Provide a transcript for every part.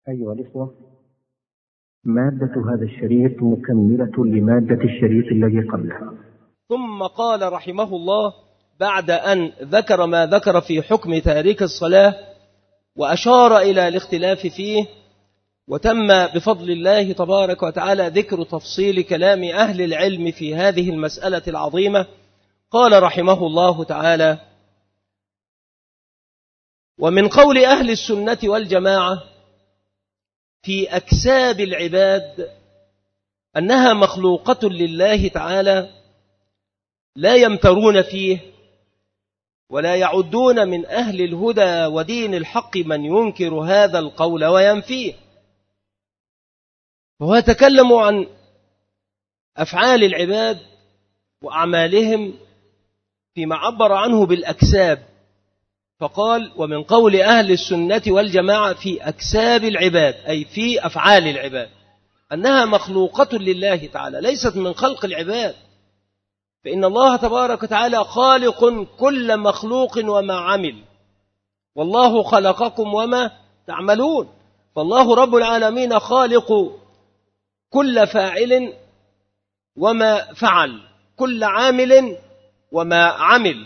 أيها الإخوة، مادة هذا الشريط مكملة لمادة الشريط الذي قبله. ثم قال رحمه الله بعد أن ذكر ما ذكر في حكم تارك الصلاة وأشار إلى الاختلاف فيه، وتم بفضل الله تبارك وتعالى ذكر تفصيل كلام أهل العلم في هذه المسألة العظيمة. قال رحمه الله تعالى: ومن قول أهل السنة والجماعة في أكساب العباد أنها مخلوقة لله تعالى، لا يمترون فيه ولا يعدون من أهل الهدى ودين الحق من ينكر هذا القول وينفيه. وهو يتكلم عن أفعال العباد وأعمالهم فيما عبر عنه بالأكساب، فقال: ومن قول أهل السنة والجماعة في أكساب العباد، أي في أفعال العباد، أنها مخلوقة لله تعالى، ليست من خلق العباد، فإن الله تبارك وتعالى خالق كل مخلوق وما عمل، والله خلقكم وما تعملون. فالله رب العالمين خالق كل فاعل وما فعل، كل عامل وما عمل.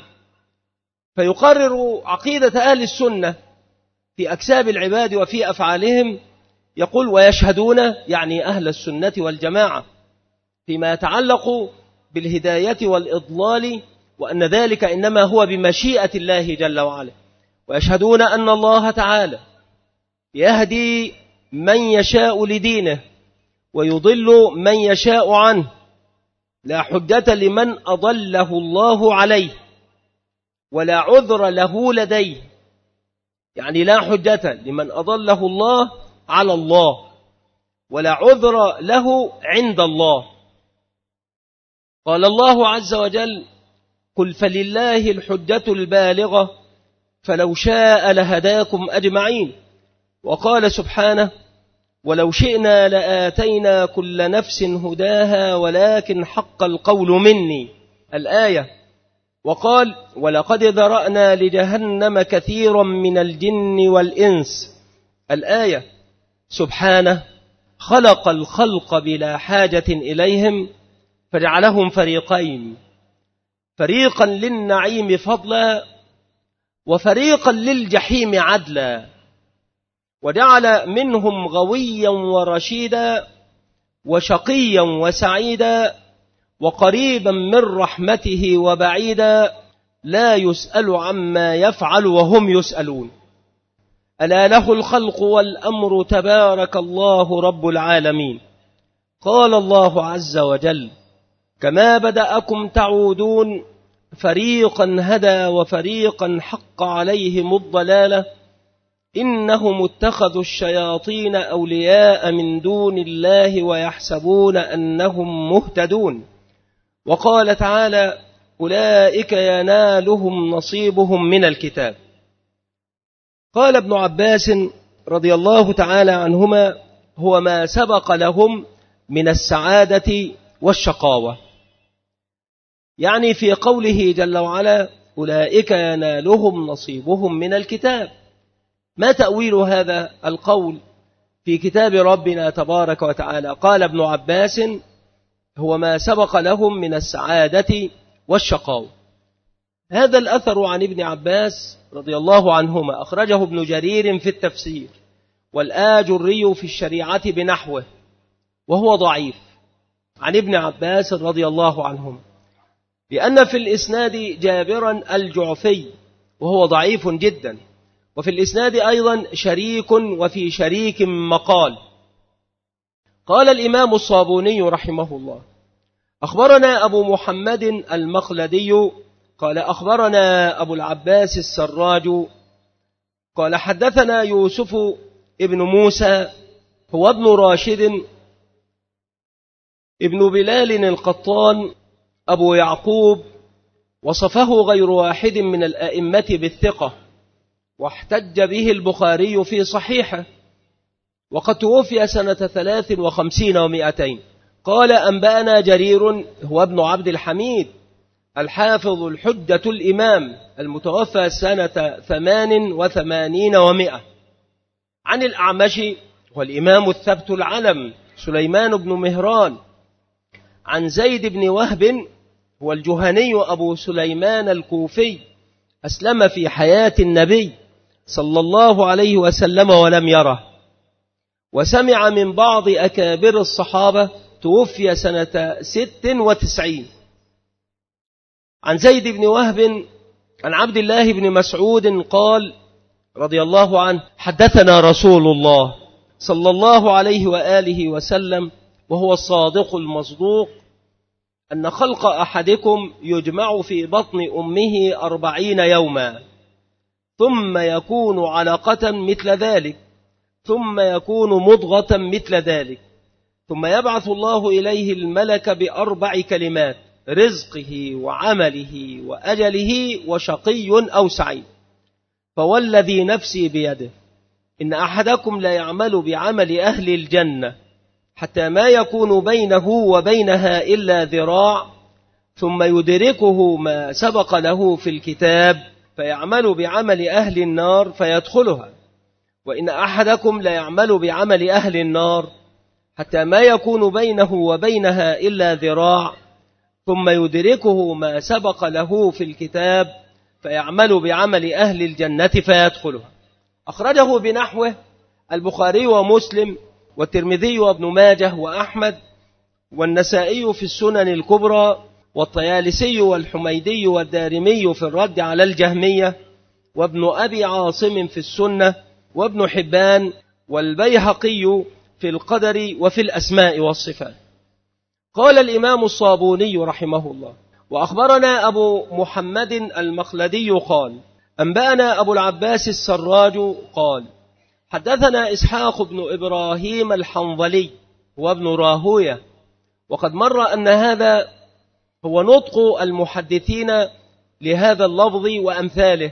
فيقرر عقيدة أهل السنة في أكساب العباد وفي أفعالهم، يقول: ويشهدون، يعني أهل السنة والجماعة، فيما يتعلق بالهداية والإضلال، وأن ذلك إنما هو بمشيئة الله جل وعلا. ويشهدون أن الله تعالى يهدي من يشاء لدينه ويضل من يشاء عنه، لا حجة لمن أضله الله عليه ولا عذر له لديه، يعني لا حجة لمن أضله الله على الله ولا عذر له عند الله. قال الله عز وجل: قل فلله الحجة البالغة فلو شاء لهداكم أجمعين. وقال سبحانه: ولو شئنا لآتينا كل نفس هداها ولكن حق القول مني، الآية. وقال: ولقد ذرأنا لجهنم كثيرا من الجن والإنس، الآية. سبحانه خلق الخلق بلا حاجة إليهم فجعلهم فريقين، فريقا للنعيم فضلا وفريقا للجحيم عدلا، وجعل منهم غويا ورشيدا وشقيا وسعيدا وقريبا من رحمته وبعيدا، لا يسأل عما يفعل وهم يسألون، ألا له الخلق والأمر تبارك الله رب العالمين. قال الله عز وجل: كما بدأكم تعودون فريقا هدى وفريقا حق عليهم الضلالة إنهم اتخذوا الشياطين أولياء من دون الله ويحسبون أنهم مهتدون. وقال تعالى: أولئك ينالهم نصيبهم من الكتاب. قال ابن عباس رضي الله تعالى عنهما: هو ما سبق لهم من السعادة والشقاوة، يعني في قوله جل وعلا: أولئك ينالهم نصيبهم من الكتاب. ما تأويل هذا القول في كتاب ربنا تبارك وتعالى؟ قال ابن عباس: هو ما سبق لهم من السعادة والشقاوة. هذا الأثر عن ابن عباس رضي الله عنهما أخرجه ابن جرير في التفسير والآجري في الشريعة بنحوه، وهو ضعيف، عن ابن عباس رضي الله عنهم، لأن في الإسناد جابرا الجعفي وهو ضعيف جدا، وفي الإسناد أيضا شريك وفي شريك مقال. قال الإمام الصابوني رحمه الله: أخبرنا أبو محمد المخلدي قال أخبرنا أبو العباس السراج قال حدثنا يوسف ابن موسى هو ابن راشد ابن بلال القطان أبو يعقوب، وصفه غير واحد من الأئمة بالثقة، واحتج به البخاري في صحيحه، وقد توفي سنة 53 و200. قال: أنبأنا جرير هو ابن عبد الحميد الحافظ الحجة الإمام المتوفى سنة 88 و100، عن الأعمش والإمام الثبت العلم سليمان بن مهران عن زيد بن وهب هو الجهني أبو سليمان الكوفي، أسلم في حياة النبي صلى الله عليه وسلم ولم يره، وسمع من بعض أكابر الصحابة، توفي سنة 96. عن زيد بن وهب عن عبد الله بن مسعود قال رضي الله عنه: حدثنا رسول الله صلى الله عليه وآله وسلم وهو الصادق المصدوق أن خلق أحدكم يجمع في بطن أمه 40 يوما، ثم يكون علقة مثل ذلك، ثم يكون مضغة مثل ذلك، ثم يبعث الله إليه الملك ب4 كلمات: رزقه وعمله وأجله وشقي أو سعيد. فوالذي نفسي بيده إن أحدكم لا يعمل بعمل أهل الجنة حتى ما يكون بينه وبينها إلا ذراع، ثم يدركه ما سبق له في الكتاب فيعمل بعمل أهل النار فيدخلها، وإن أحدكم لا يعمل بعمل أهل النار حتى ما يكون بينه وبينها إلا ذراع، ثم يدركه ما سبق له في الكتاب فيعمل بعمل أهل الجنة فيدخلها. أخرجه بنحوه البخاري ومسلم والترمذي وابن ماجه وأحمد والنسائي في السنن الكبرى، والطيالسي والحميدي والدارمي في الرد على الجهمية، وابن أبي عاصم في السنة، وابن حبان والبيهقي في القدر وفي الأسماء والصفات. قال الإمام الصابوني رحمه الله: وأخبرنا أبو محمد المخلدي قال: أنبأنا أبو العباس السراج قال: حدثنا إسحاق بن إبراهيم الحنظلي وابن راهوية. وقد مر أن هذا هو نطق المحدثين لهذا اللفظ وأمثاله،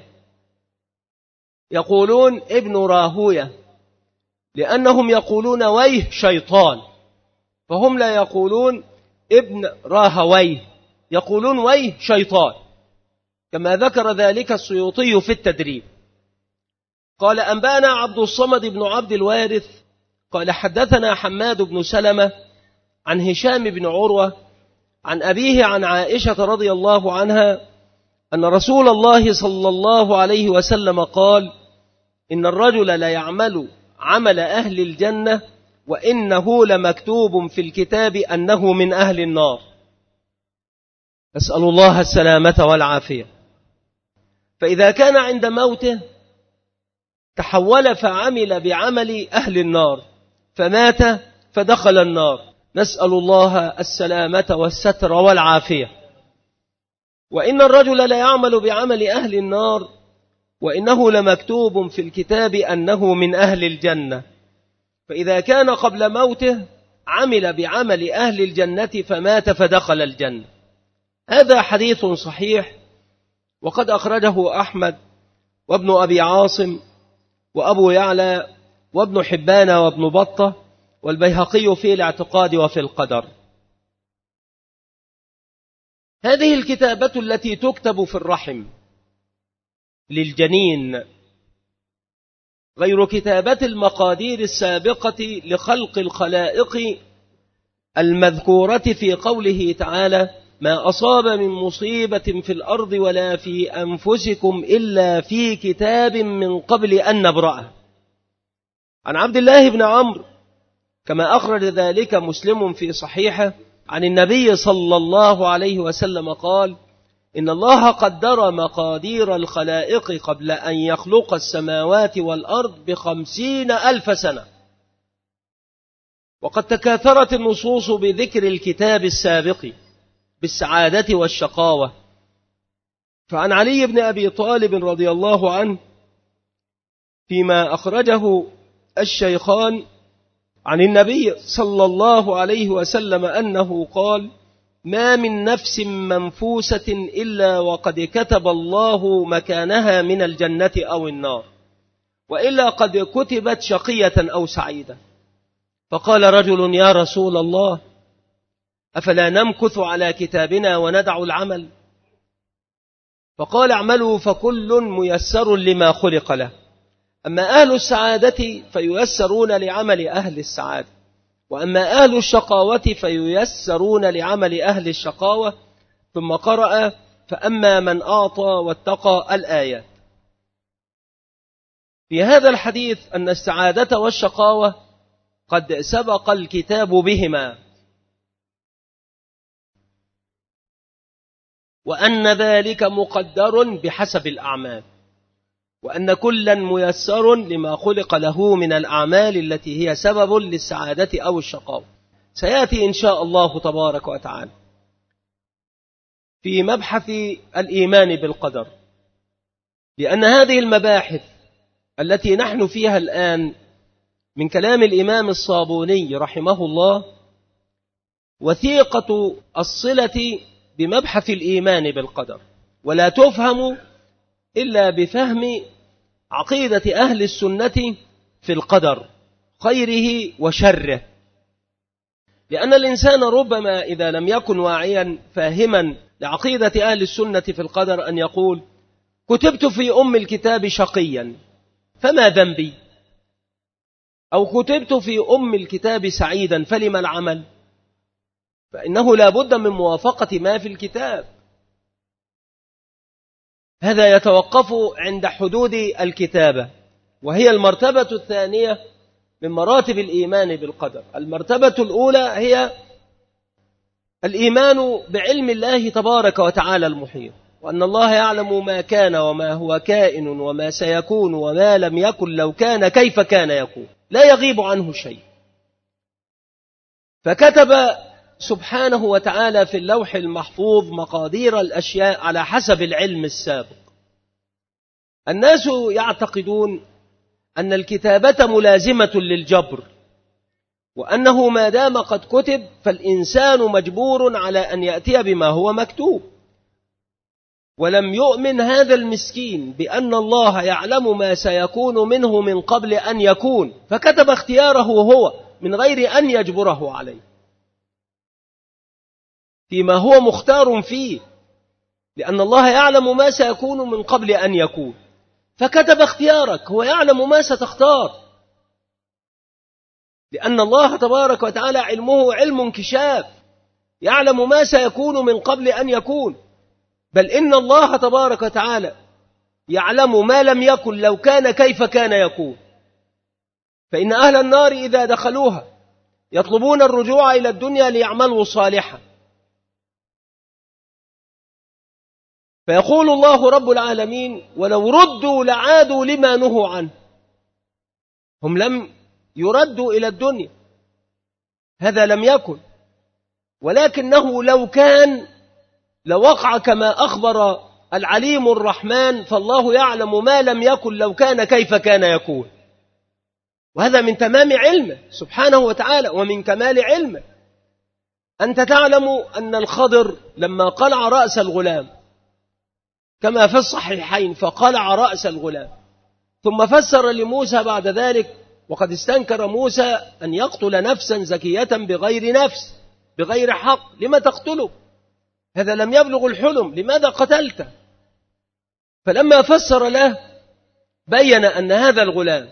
يقولون ابن راهوية لأنهم يقولون ويه شيطان، فهم لا يقولون ابن راهويه، يقولون ويه شيطان، كما ذكر ذلك السيوطي في التدريب. قال: أنبأنا عبد الصمد بن عبد الوارث قال: حدثنا حماد بن سلمة عن هشام بن عروة عن أبيه عن عائشة رضي الله عنها أن رسول الله صلى الله عليه وسلم قال: إن الرجل لا يعمل عمل أهل الجنة وإنه لمكتوب في الكتاب أنه من أهل النار. أسأل الله السلامة والعافية. فإذا كان عند موته تحول فعمل بعمل أهل النار فمات فدخل النار، نسأل الله السلامة والستر والعافية. وإن الرجل لا يعمل بعمل أهل النار وإنه لمكتوب في الكتاب أنه من أهل الجنة، فإذا كان قبل موته عمل بعمل أهل الجنة فمات فدخل الجنة. هذا حديث صحيح، وقد أخرجه أحمد وابن أبي عاصم وأبو يعلى وابن حبان وابن بطة والبيهقي في الاعتقاد وفي القدر. هذه الكتابة التي تكتب في الرحم للجنين غير كتابة المقادير السابقة لخلق الخلائق المذكورة في قوله تعالى: ما أصاب من مصيبة في الأرض ولا في أنفسكم إلا في كتاب من قبل أن نبرأه. عن عبد الله بن عمرو كما أخرج ذلك مسلم في صحيحه عن النبي صلى الله عليه وسلم قال: إن الله قدر مقادير الخلائق قبل أن يخلق السماوات والأرض 50,000 سنة. وقد تكاثرت النصوص بذكر الكتاب السابق بالسعادة والشقاوة. فعن علي بن أبي طالب رضي الله عنه فيما أخرجه الشيخان عن النبي صلى الله عليه وسلم أنه قال: ما من نفس منفوسة إلا وقد كتب الله مكانها من الجنة أو النار، وإلا قد كتبت شقية أو سعيدة. فقال رجل: يا رسول الله، أفلا نمكث على كتابنا وندع العمل؟ فقال: اعملوا فكل ميسر لما خلق له. أما أهل السعادة فييسرون لعمل أهل السعادة، وأما أهل الشقاوة فييسرون لعمل أهل الشقاوة. ثم قرأ: فأما من أعطى واتقى الآيات. في هذا الحديث أن السعادة والشقاوة قد سبق الكتاب بهما، وأن ذلك مقدر بحسب الأعمال، وأن كلا ميسر لما خلق له من الأعمال التي هي سبب للسعادة أو الشقاوة. سيأتي إن شاء الله تبارك وتعالى في مبحث الإيمان بالقدر، لأن هذه المباحث التي نحن فيها الآن من كلام الإمام الصابوني رحمه الله وثيقة الصلة بمبحث الإيمان بالقدر، ولا تفهم إلا بفهم عقيدة أهل السنة في القدر خيره وشره. لأن الإنسان ربما إذا لم يكن واعيا فاهما لعقيدة أهل السنة في القدر أن يقول: كتبت في أم الكتاب شقيا فما ذنبي، أو كتبت في أم الكتاب سعيدا فلما العمل؟ فإنه لا بد من موافقة ما في الكتاب. هذا يتوقف عند حدود الكتابة، وهي المرتبة الثانية من مراتب الإيمان بالقدر. المرتبة الأولى هي الإيمان بعلم الله تبارك وتعالى المحيط، وأن الله يعلم ما كان وما هو كائن وما سيكون وما لم يكن لو كان كيف كان يكون، لا يغيب عنه شيء. فكتب سبحانه وتعالى في اللوح المحفوظ مقادير الأشياء على حسب العلم السابق. الناس يعتقدون أن الكتابة ملازمة للجبر، وأنه ما دام قد كتب فالإنسان مجبور على أن يأتي بما هو مكتوب. ولم يؤمن هذا المسكين بأن الله يعلم ما سيكون منه من قبل أن يكون، فكتب اختياره هو من غير أن يجبره عليه فيما هو مختار فيه، لأن الله يعلم ما سيكون من قبل أن يكون، فكتب اختيارك، هو يعلم ما ستختار، لأن الله تبارك وتعالى علمه علم انكشاف، يعلم ما سيكون من قبل أن يكون. بل إن الله تبارك وتعالى يعلم ما لم يكن لو كان كيف كان يكون. فإن أهل النار إذا دخلوها يطلبون الرجوع إلى الدنيا ليعملوا صالحا، فيقول الله رب العالمين: ولو ردوا لعادوا لما نهوا عنه. هم لم يردوا إلى الدنيا، هذا لم يكن، ولكنه لو كان لوقع كما أخبر العليم الرحمن، فالله يعلم ما لم يكن لو كان كيف كان يكون. وهذا من تمام علمه سبحانه وتعالى ومن كمال علمه. أنت تعلم أن الخضر لما قلع رأس الغلام كما في الصحيحين، فقلع رأس الغلام، ثم فسر لموسى بعد ذلك: وقد استنكر موسى أن يقتل نفسا زكية بغير نفس بغير حق، لما تقتله؟ هذا لم يبلغ الحلم، لماذا قتلته؟ فلما فسر له بين أن هذا الغلام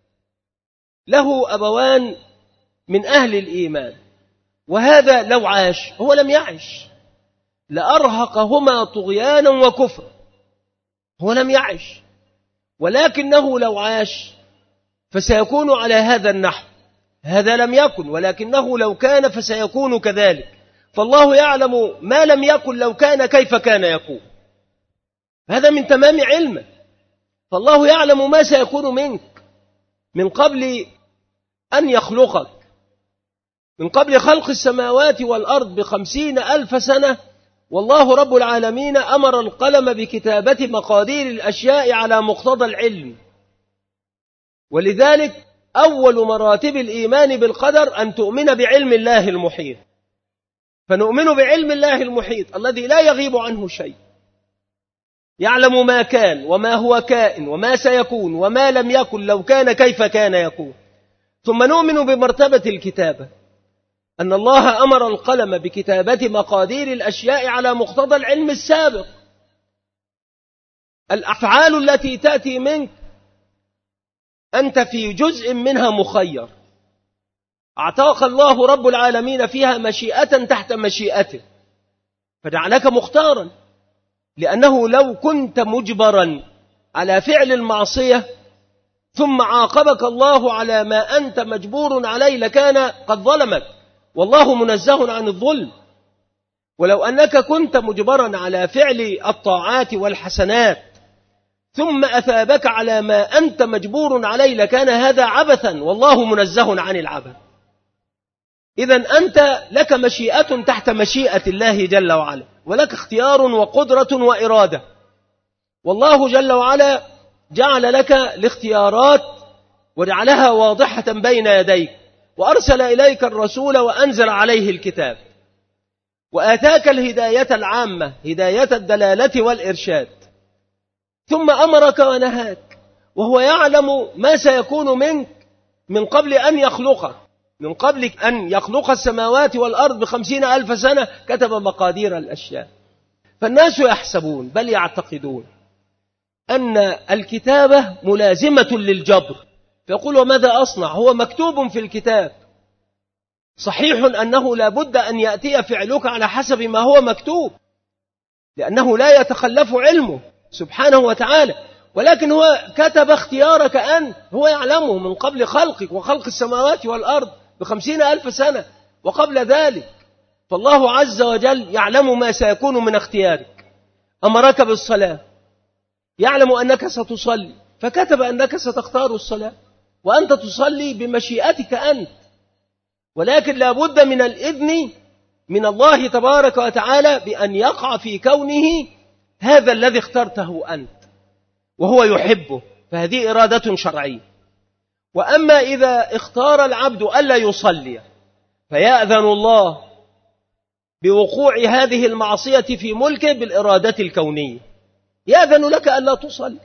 له أبوان من أهل الإيمان، وهذا لو عاش، هو لم يعش، لأرهقهما طغيانا وكفر، هو لم يعش، ولكنه لو عاش فسيكون على هذا النحو، هذا لم يكن، ولكنه لو كان فسيكون كذلك. فالله يعلم ما لم يكن لو كان كيف كان يكون، هذا من تمام علمه. فالله يعلم ما سيكون منك من قبل أن يخلقك، من قبل خلق السماوات والأرض ب50,000 سنة، والله رب العالمين أمر القلم بكتابة مقادير الأشياء على مقتضى العلم. ولذلك أول مراتب الإيمان بالقدر أن تؤمن بعلم الله المحيط، فنؤمن بعلم الله المحيط الذي لا يغيب عنه شيء، يعلم ما كان وما هو كائن وما سيكون وما لم يكن لو كان كيف كان يكون. ثم نؤمن بمرتبة الكتابة، أن الله أمر القلم بكتابة مقادير الأشياء على مقتضى العلم السابق. الأفعال التي تأتي منك أنت في جزء منها مخير، أعطاك الله رب العالمين فيها مشيئة تحت مشيئته، فجعلك مختارا، لأنه لو كنت مجبرا على فعل المعصية ثم عاقبك الله على ما أنت مجبور عليه لكان قد ظلمك، والله منزه عن الظلم. ولو أنك كنت مجبرا على فعل الطاعات والحسنات ثم أثابك على ما أنت مجبور عليه لكان هذا عبثا، والله منزه عن العبث. إذن أنت لك مشيئة تحت مشيئة الله جل وعلا، ولك اختيار وقدرة وإرادة، والله جل وعلا جعل لك الاختيارات وجعلها واضحة بين يديك، وأرسل إليك الرسول وأنزل عليه الكتاب، وآتاك الهداية العامة، هداية الدلالة والإرشاد، ثم أمرك ونهاك، وهو يعلم ما سيكون منك من قبل أن يخلقك، من قبل أن يخلق السماوات والأرض ب50,000 سنة كتب مقادير الأشياء. فالناس يحسبون بل يعتقدون أن الكتابة ملازمة للجبر، فيقول وماذا أصنع؟ هو مكتوب في الكتاب. صحيح أنه لا بد أن يأتي فعلك على حسب ما هو مكتوب، لأنه لا يتخلف علمه سبحانه وتعالى، ولكن هو كتب اختيارك أنت، هو يعلمه من قبل خلقك وخلق السماوات والأرض ب50,000 سنة وقبل ذلك. فالله عز وجل يعلم ما سيكون من اختيارك. أمرك بالصلاة، يعلم أنك ستصلي، فكتب أنك ستختار الصلاة، وأنت تصلي بمشيئتك أنت، ولكن لا بد من الإذن من الله تبارك وتعالى بأن يقع في كونه هذا الذي اخترته أنت وهو يحبه، فهذه إرادة شرعية. وأما إذا اختار العبد ألا يصلي فيأذن الله بوقوع هذه المعصية في ملكه بالإرادة الكونية، يأذن لك ألا تصلي،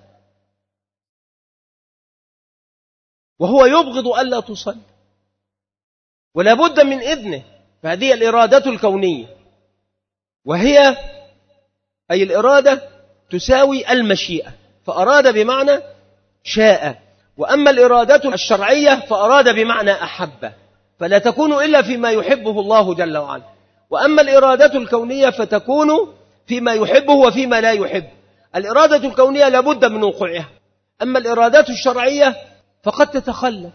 وهو يبغض ألا تصلي ولا بد من إذنه، فهذه الإرادة الكونية، وهي أي الإرادة تساوي المشيئة، فأراد بمعنى شاء. وأما الإرادة الشرعية فأراد بمعنى أحب، فلا تكون إلا فيما يحبه الله جل وعلا. وأما الإرادة الكونية فتكون فيما يحبه وفيما لا يحب. الإرادة الكونية لابد من وقوعها، أما الإرادة الشرعية فقد تتخلف.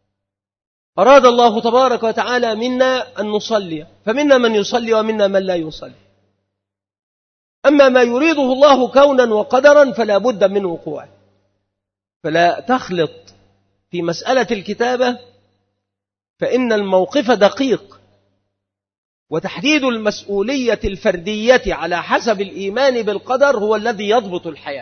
أراد الله تبارك وتعالى منا أن نصلي، فمنا من يصلي ومنا من لا يصلي. أما ما يريده الله كونا وقدرا فلا بد من وقوعه. فلا تخلط في مسألة الكتابة، فإن الموقف دقيق، وتحديد المسؤولية الفردية على حسب الإيمان بالقدر هو الذي يضبط الحياة.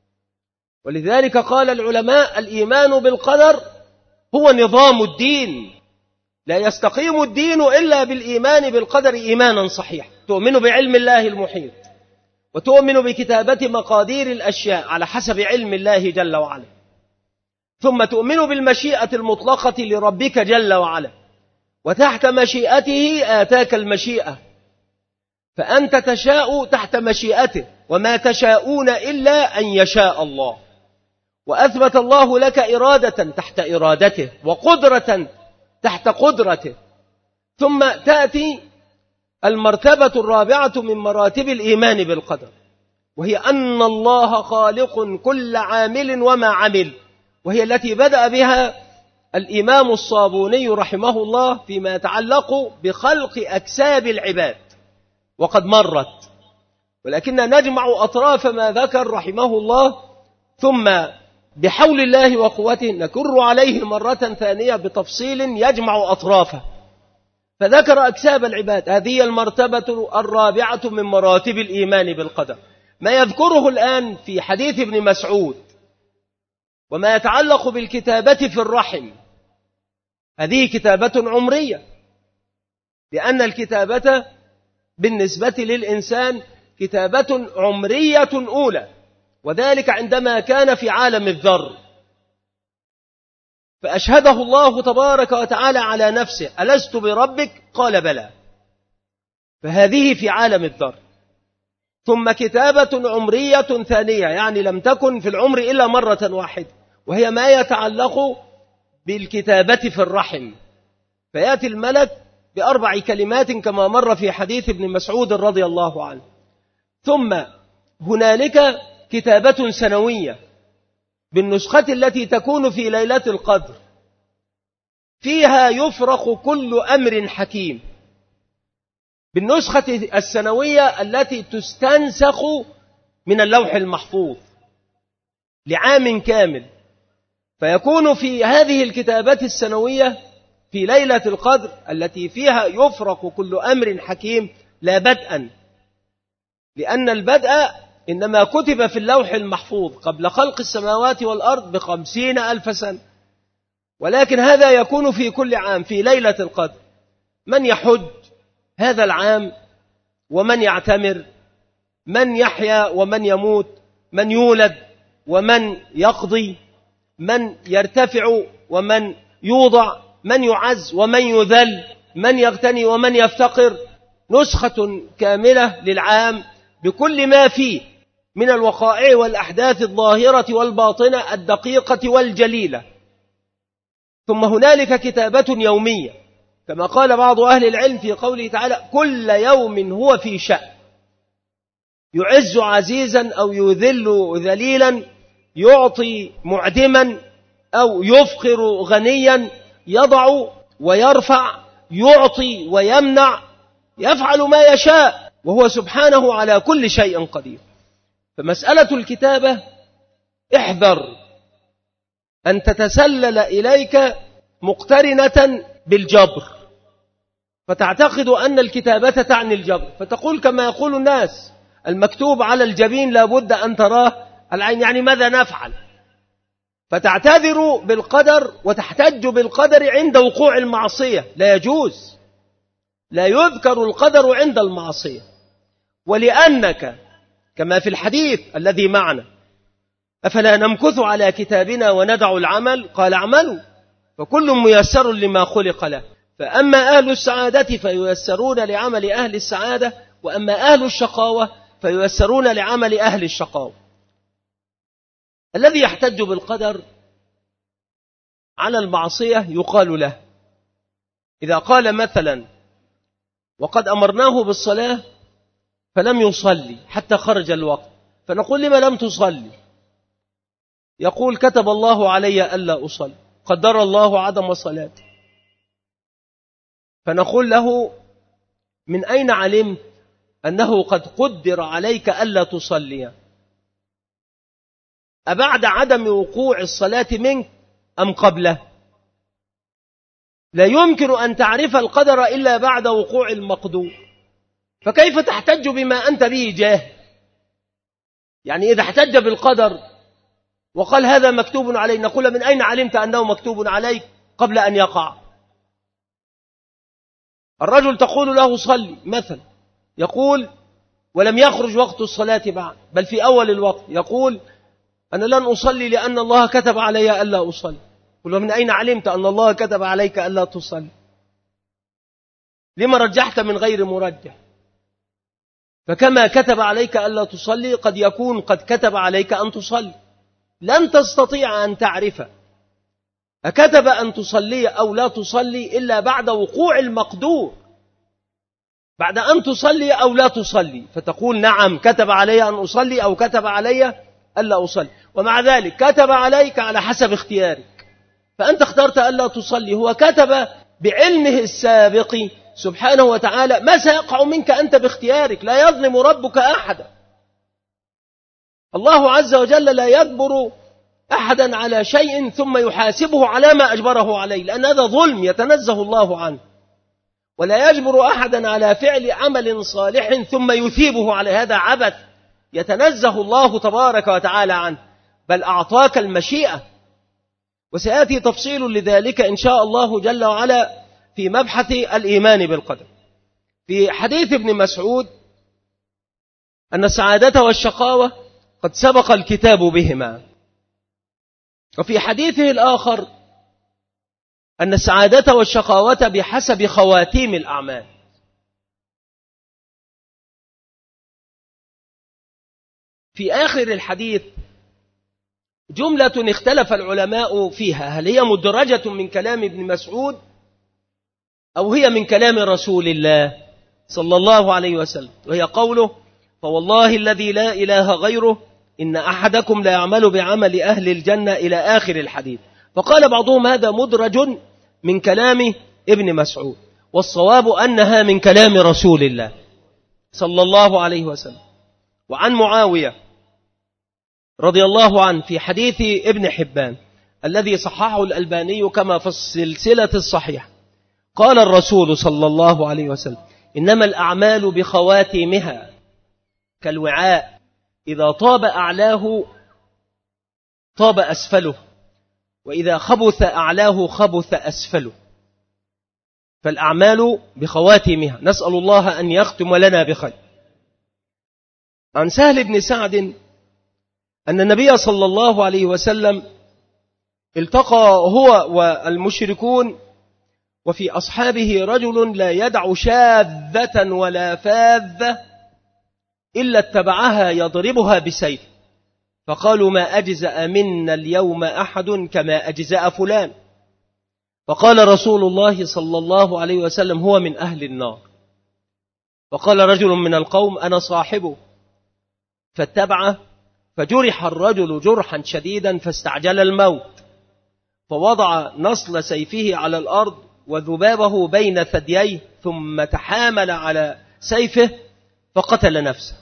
ولذلك قال العلماء الإيمان بالقدر هو نظام الدين، لا يستقيم الدين إلا بالإيمان بالقدر إيمانا صحيح. تؤمن بعلم الله المحيط، وتؤمن بكتابة مقادير الأشياء على حسب علم الله جل وعلا، ثم تؤمن بالمشيئة المطلقة لربك جل وعلا، وتحت مشيئته آتاك المشيئة، فأنت تشاء تحت مشيئته، وما تشاءون إلا أن يشاء الله. وأثبت الله لك إرادة تحت إرادته، وقدرة تحت قدرته. ثم تأتي المرتبة الرابعة من مراتب الإيمان بالقدر، وهي أن الله خالق كل عامل وما عمل، وهي التي بدأ بها الإمام الصابوني رحمه الله فيما يتعلق بخلق أجساد العباد، وقد مرت، ولكن نجمع أطراف ما ذكر رحمه الله، ثم بحول الله وقوته نكر عليه مرة ثانية بتفصيل يجمع أطرافه. فذكر أجساد العباد، هذه المرتبة الرابعة من مراتب الإيمان بالقدر. ما يذكره الآن في حديث ابن مسعود وما يتعلق بالكتابة في الرحم، هذه كتابة عمرية، لأن الكتابة بالنسبة للإنسان كتابة عمرية أولى، وذلك عندما كان في عالم الذر، فأشهده الله تبارك وتعالى على نفسه: ألست بربك؟ قال بلى. فهذه في عالم الذر. ثم كتابة عمرية ثانية، يعني لم تكن في العمر إلا مرة واحدة، وهي ما يتعلق بالكتابة في الرحم، فيأتي الملك ب4 كلمات كما مر في حديث ابن مسعود رضي الله عنه. ثم هنالك كتابة سنوية بالنسخة التي تكون في ليلة القدر، فيها يفرق كل أمر حكيم، بالنسخة السنوية التي تستنسخ من اللوح المحفوظ لعام كامل. فيكون في هذه الكتابة السنوية في ليلة القدر التي فيها يفرق كل أمر حكيم لا بدءا، لأن البدء إنما كتب في اللوح المحفوظ قبل خلق السماوات والأرض ب50,000 سنة، ولكن هذا يكون في كل عام في ليلة القدر. من يحج هذا العام، ومن يعتمر، من يحيا ومن يموت، من يولد ومن يقضي، من يرتفع ومن يوضع، من يعز ومن يذل، من يغتني ومن يفتقر، نسخة كاملة للعام بكل ما فيه من الوقائع والأحداث الظاهرة والباطنة الدقيقة والجليلة. ثم هنالك كتابة يومية كما قال بعض أهل العلم في قوله تعالى: كل يوم هو في شأن، يعز عزيزا أو يذل ذليلا، يعطي معدما أو يفقر غنيا، يضع ويرفع، يعطي ويمنع، يفعل ما يشاء، وهو سبحانه على كل شيء قدير. فمسألة الكتابة احذر أن تتسلل إليك مقترنة بالجبر، فتعتقد أن الكتابة تعني الجبر، فتقول كما يقول الناس: المكتوب على الجبين لابد أن تراه العين، يعني ماذا نفعل؟ فتعتذر بالقدر وتحتج بالقدر عند وقوع المعصية. لا يجوز، لا يذكر القدر عند المعصية. ولأنك كما في الحديث الذي معنا: أفلا نمكث على كتابنا وندع العمل؟ قال: اعملوا فكل ميسر لما خلق له. فأما أهل السعادة فييسرون لعمل أهل السعادة، وأما أهل الشقاوة فييسرون لعمل أهل الشقاوة. الذي يحتج بالقدر على المعصية يقال له إذا قال مثلا: وقد أمرناه بالصلاة فلم يصلي حتى خرج الوقت، فنقول: لما لم تصلي؟ يقول: كتب الله علي ألا أصلي، قدر الله عدم صلاتي. فنقول له: من أين علمت أنه قد قدر عليك ألا تصلي؟ أبعد عدم وقوع الصلاة منك أم قبله؟ لا يمكن أن تعرف القدر إلا بعد وقوع المقدور، فكيف تحتج بما أنت به جاهل؟ يعني إذا احتج بالقدر وقال هذا مكتوب علي، نقول: من أين علمت أنه مكتوب عليك قبل أن يقع؟ الرجل تقول له: صلي مثلا، يقول: ولم يخرج وقت الصلاة بعد، بل في أول الوقت، يقول: أنا لن أصلي لأن الله كتب علي ألا أصلي. قل: من أين علمت أن الله كتب عليك ألا تصلي؟ لما رجحت من غير مرجح؟ فكما كتب عليك ألا تصلي قد يكون قد كتب عليك أن تصلي، لن تستطيع أن تعرف أكتب أن تصلي أو لا تصلي إلا بعد وقوع المقدور، بعد أن تصلي أو لا تصلي، فتقول: نعم كتب علي أن أصلي أو كتب علي ألا أصلي. ومع ذلك كتب عليك على حسب اختيارك، فأنت اخترت ألا تصلي، هو كتب بعلمه السابق سبحانه وتعالى ما سيقع منك أنت باختيارك. لا يظلم ربك أحدا، الله عز وجل لا يجبر أحدا على شيء ثم يحاسبه على ما أجبره عليه، لأن هذا ظلم يتنزه الله عنه. ولا يجبر أحدا على فعل عمل صالح ثم يثيبه على هذا عبث يتنزه الله تبارك وتعالى عنه، بل أعطاك المشيئة. وسيأتي تفصيل لذلك إن شاء الله جل وعلا في مبحث الإيمان بالقدر. في حديث ابن مسعود أن السعادة والشقاوة قد سبق الكتاب بهما، وفي حديثه الآخر أن السعادة والشقاوة بحسب خواتيم الأعمال. في آخر الحديث جملة اختلف العلماء فيها، هل هي مدرجة من كلام ابن مسعود أو هي من كلام رسول الله صلى الله عليه وسلم، وهي قوله: فوالله الذي لا إله غيره إن أحدكم لا يعمل بعمل أهل الجنة إلى آخر الحديث. فقال بعضهم هذا مدرج من كلام ابن مسعود، والصواب أنها من كلام رسول الله صلى الله عليه وسلم. وعن معاوية رضي الله عنه في حديث ابن حبان الذي صححه الألباني كما في السلسلة الصحيحة، قال الرسول صلى الله عليه وسلم: إنما الأعمال بخواتيمها كالوعاء، إذا طاب أعلاه طاب أسفله، وإذا خبث أعلاه خبث أسفله. فالأعمال بخواتيمها، نسأل الله أن يختم لنا بخير. عن سهل بن سعد أن النبي صلى الله عليه وسلم التقى هو والمشركون، وفي أصحابه رجل لا يدع شاذة ولا فاذة إلا اتبعها يضربها بسيف، فقالوا: ما أجزأ منا اليوم أحد كما أجزأ فلان. فقال رسول الله صلى الله عليه وسلم: هو من أهل النار. فقال رجل من القوم: أنا صاحبه، فاتبعه، فجرح الرجل جرحا شديدا فاستعجل الموت، فوضع نصل سيفه على الأرض وذبابه بين ثدييه، ثم تحامل على سيفه فقتل نفسه.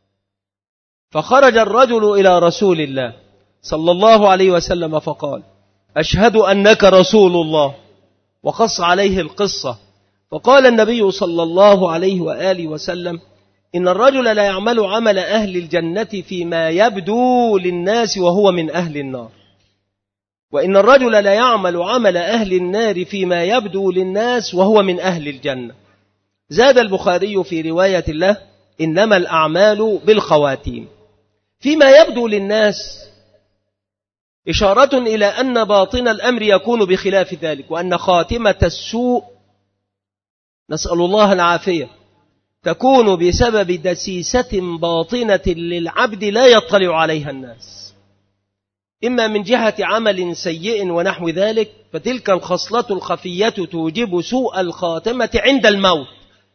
فخرج الرجل إلى رسول الله صلى الله عليه وسلم فقال: أشهد أنك رسول الله، وقص عليه القصة. فقال النبي صلى الله عليه وآله وسلم: إن الرجل لا يعمل عمل أهل الجنة فيما يبدو للناس وهو من أهل النار، وإن الرجل لا يعمل عمل أهل النار فيما يبدو للناس وهو من أهل الجنة. زاد البخاري في رواية له: إنما الأعمال بالخواتيم. فيما يبدو للناس إشارة إلى أن باطن الأمر يكون بخلاف ذلك، وأن خاتمة السوء، نسأل الله العافية، تكون بسبب دسيسة باطنة للعبد لا يطلع عليها الناس، إما من جهة عمل سيء ونحو ذلك، فتلك الخصلة الخفية توجب سوء الخاتمة عند الموت،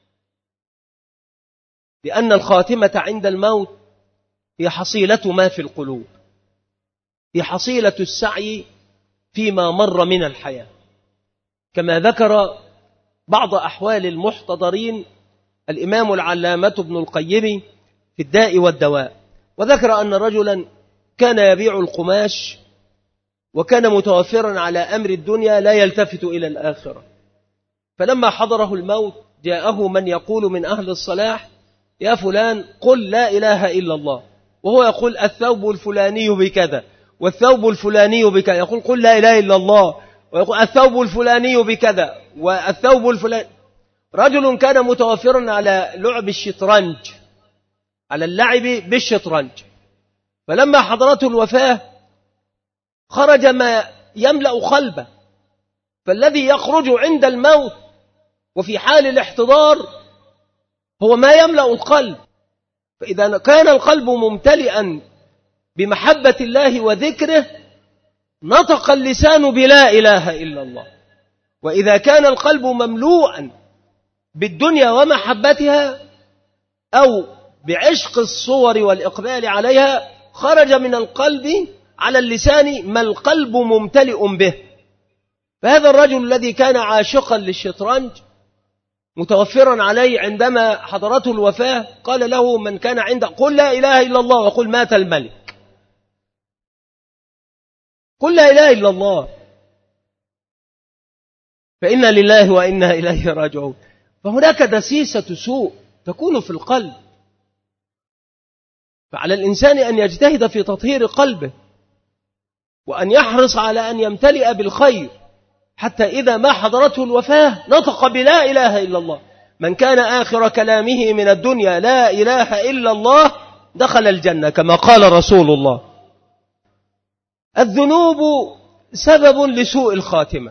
لأن الخاتمة عند الموت هي حصيلة ما في القلوب، هي حصيلة السعي فيما مر من الحياة، كما ذكر بعض أحوال المحتضرين الإمام العلامة ابن القيم في الداء والدواء، وذكر أن رجلا كان يبيع القماش وكان متوفرا على أمر الدنيا لا يلتفت إلى الآخرة، فلما حضره الموت جاءه من يقول من أهل الصلاح: يا فلان قل لا إله إلا الله، وهو يقول الثوب الفلاني بكذا والثوب الفلاني بكذا، يقول قل لا إله إلا الله، ويقول الثوب الفلاني بكذا والثوب الفلاني. رجل كان متوفرا على لعب الشطرنج، على اللعب بالشطرنج، فلما حضرته الوفاة خرج ما يملأ قلبه، فالذي يخرج عند الموت وفي حال الاحتضار هو ما يملأ القلب. فإذا كان القلب ممتلئا بمحبة الله وذكره نطق اللسان بلا إله إلا الله، وإذا كان القلب مملوءا بالدنيا ومحبتها أو بعشق الصور والإقبال عليها خرج من القلب على اللسان ما القلب ممتلئ به. فهذا الرجل الذي كان عاشقا للشطرنج متوفرا عليه عندما حضرته الوفاة قال له من كان عنده: قل لا إله إلا الله وقل مات الملك، قل لا إله إلا الله، فإنا لله وإنا إليه راجعون. فهناك دسيسة سوء تكون في القلب، فعلى الإنسان أن يجتهد في تطهير قلبه وأن يحرص على أن يمتلئ بالخير، حتى إذا ما حضرته الوفاة نطق بلا إله إلا الله. من كان آخر كلامه من الدنيا لا إله إلا الله دخل الجنة، كما قال رسول الله. الذنوب سبب لسوء الخاتمة.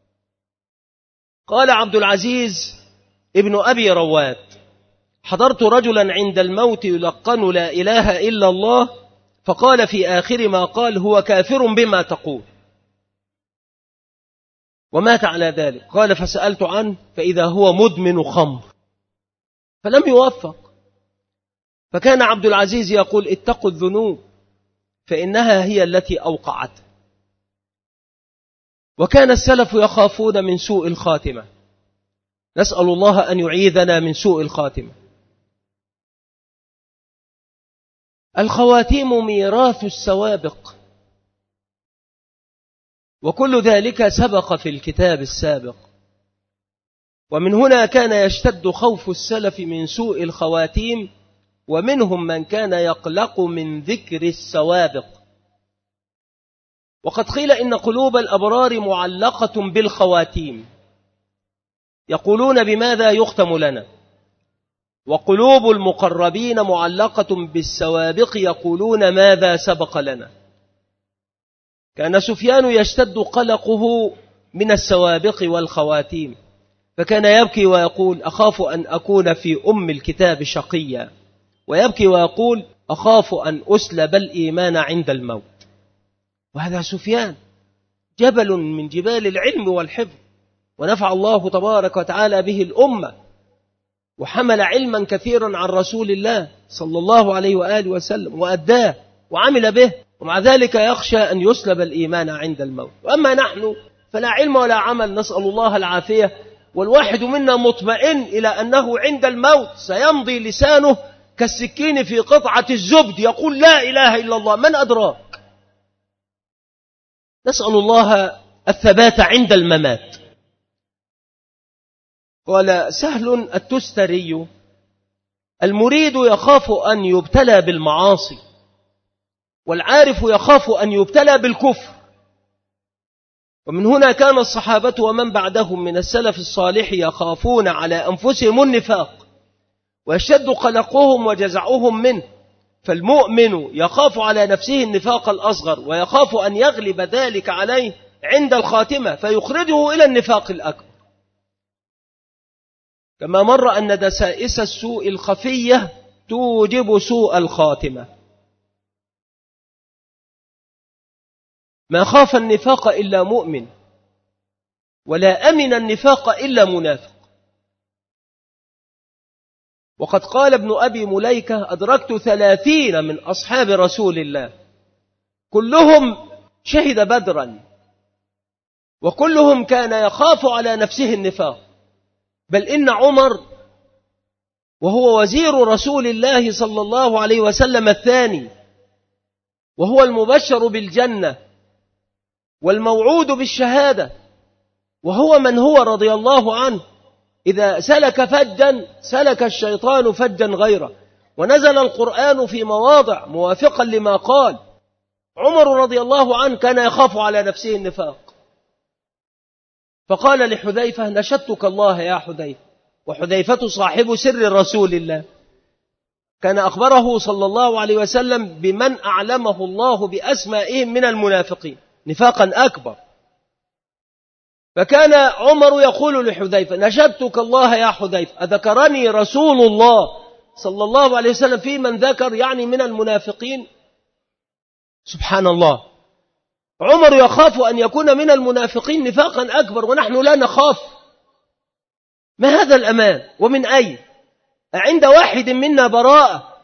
قال عبد العزيز ابن أبي رواد: حضرت رجلا عند الموت يلقن لا إله إلا الله، فقال في آخر ما قال: هو كافر بما تقول، ومات على ذلك. قال: فسألت عنه فإذا هو مدمن خمر، فلم يوفق. فكان عبد العزيز يقول: اتقوا الذنوب فإنها هي التي أوقعت. وكان السلف يخافون من سوء الخاتمة، نسأل الله أن يعيذنا من سوء الخاتمة. الخواتيم ميراث السوابق، وكل ذلك سبق في الكتاب السابق. ومن هنا كان يشتد خوف السلف من سوء الخواتيم، ومنهم من كان يقلق من ذكر السوابق. وقد قيل إن قلوب الأبرار معلقة بالخواتيم، يقولون بماذا يختم لنا، وقلوب المقربين معلقة بالسوابق، يقولون ماذا سبق لنا. كان سفيان يشتد قلقه من السوابق والخواتيم، فكان يبكي ويقول: أخاف أن أكون في أم الكتاب شقيا، ويبكي ويقول: أخاف أن أسلب الإيمان عند الموت. وهذا سفيان جبل من جبال العلم والحفظ، ونفع الله تبارك وتعالى به الأمة، وحمل علما كثيرا عن رسول الله صلى الله عليه وآله وسلم، وأداه وعمل به، ومع ذلك يخشى أن يسلب الإيمان عند الموت. وأما نحن فلا علم ولا عمل، نسأل الله العافية، والواحد منا مطمئن إلى أنه عند الموت سيمضي لسانه كالسكين في قطعة الزبد يقول: لا إله إلا الله، من أدراك. نسأل الله الثبات عند الممات. قال سهل التستري: المريد يخاف أن يبتلى بالمعاصي، والعارف يخاف أن يبتلى بالكفر. ومن هنا كان الصحابة ومن بعدهم من السلف الصالح يخافون على أنفسهم النفاق، ويشتد قلقهم وجزعهم منه. فالمؤمن يخاف على نفسه النفاق الأصغر، ويخاف أن يغلب ذلك عليه عند الخاتمة فيخرجه إلى النفاق الأكبر. كما مر أن دسائس السوء الخفية توجب سوء الخاتمة. ما خاف النفاق إلا مؤمن، ولا أمن النفاق إلا منافق. وقد قال ابن أبي مليكة: أدركت 30 من أصحاب رسول الله كلهم شهد بدرا، وكلهم كان يخاف على نفسه النفاق. بل إن عمر وهو وزير رسول الله صلى الله عليه وسلم الثاني، وهو المبشر بالجنة والموعود بالشهادة، وهو من هو رضي الله عنه إذا سلك فجا سلك الشيطان فجا غيره، ونزل القرآن في مواضع موافقا لما قال. عمر رضي الله عنه كان يخاف على نفسه النفاق، فقال لحذيفة: نشدتك الله يا حذيفة. وحذيفة صاحب سر رسول الله، كان أخبره صلى الله عليه وسلم بمن أعلمه الله بأسمائهم من المنافقين نفاقا أكبر. فكان عمر يقول لحذيفة: نشدتك الله يا حذيفة، أذكرني رسول الله صلى الله عليه وسلم في من ذكر، يعني من المنافقين؟ سبحان الله، عمر يخاف أن يكون من المنافقين نفاقا أكبر، ونحن لا نخاف. ما هذا الأمان؟ ومن أين؟ عند واحد منا براءة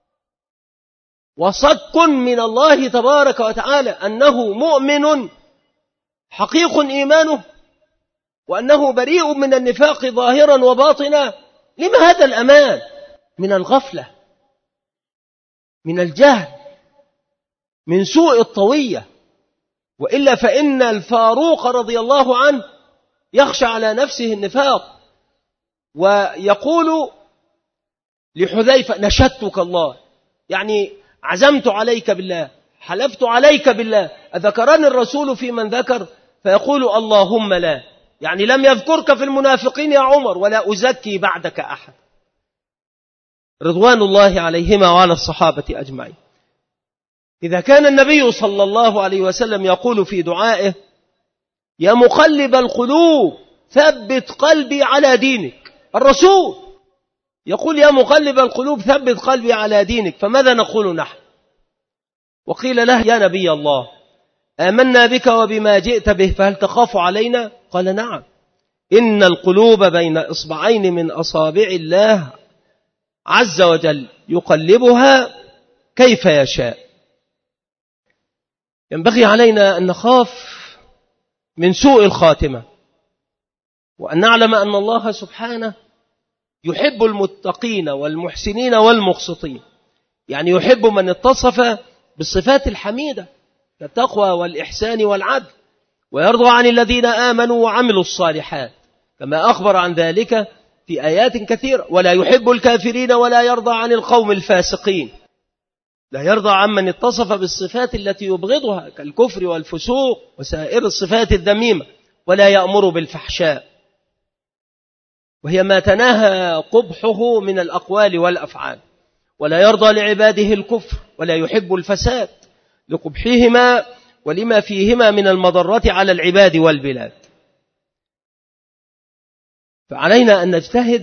وصك من الله تبارك وتعالى أنه مؤمن حقيق إيمانه، وأنه بريء من النفاق ظاهرا وباطنا. لما هذا الأمان؟ من الغفلة، من الجهل، من سوء الطوية. وإلا فإن الفاروق رضي الله عنه يخشى على نفسه النفاق، ويقول لحذيفة: نشدتك الله، يعني عزمت عليك بالله، حلفت عليك بالله. أذكرني الرسول في من ذكر؟ فيقول: اللهم لا، يعني لم يذكرك في المنافقين يا عمر، ولا أزكي بعدك أحد. رضوان الله عليهما وعلى الصحابة أجمعين. إذا كان النبي صلى الله عليه وسلم يقول في دعائه: يا مقلب القلوب ثبت قلبي على دينك، الرسول يقول: يا مقلب القلوب ثبت قلبي على دينك، فماذا نقول نحن؟ وقيل له يا نبي الله آمنا بك وبما جئت به فهل تخاف علينا؟ قال نعم، إن القلوب بين إصبعين من أصابع الله عز وجل يقلبها كيف يشاء. ينبغي علينا أن نخاف من سوء الخاتمة، وأن نعلم أن الله سبحانه يحب المتقين والمحسنين والمقسطين، يعني يحب من اتصف بالصفات الحميدة كالتقوى والإحسان والعدل، ويرضى عن الذين آمنوا وعملوا الصالحات كما أخبر عن ذلك في آيات كثيرة، ولا يحب الكافرين ولا يرضى عن القوم الفاسقين، لا يرضى عمن اتصف بالصفات التي يبغضها كالكفر والفسوق وسائر الصفات الذميمة، ولا يأمر بالفحشاء وهي ما تناهى قبحه من الأقوال والأفعال، ولا يرضى لعباده الكفر ولا يحب الفساد لقبحهما ولما فيهما من المضرة على العباد والبلاد. فعلينا أن نجتهد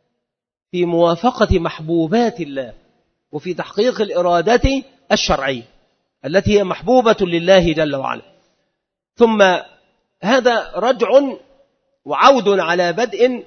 في موافقة محبوبات الله وفي تحقيق الإرادة الشرعية التي هي محبوبة لله جل وعلا. ثم هذا رجع وعود على بدء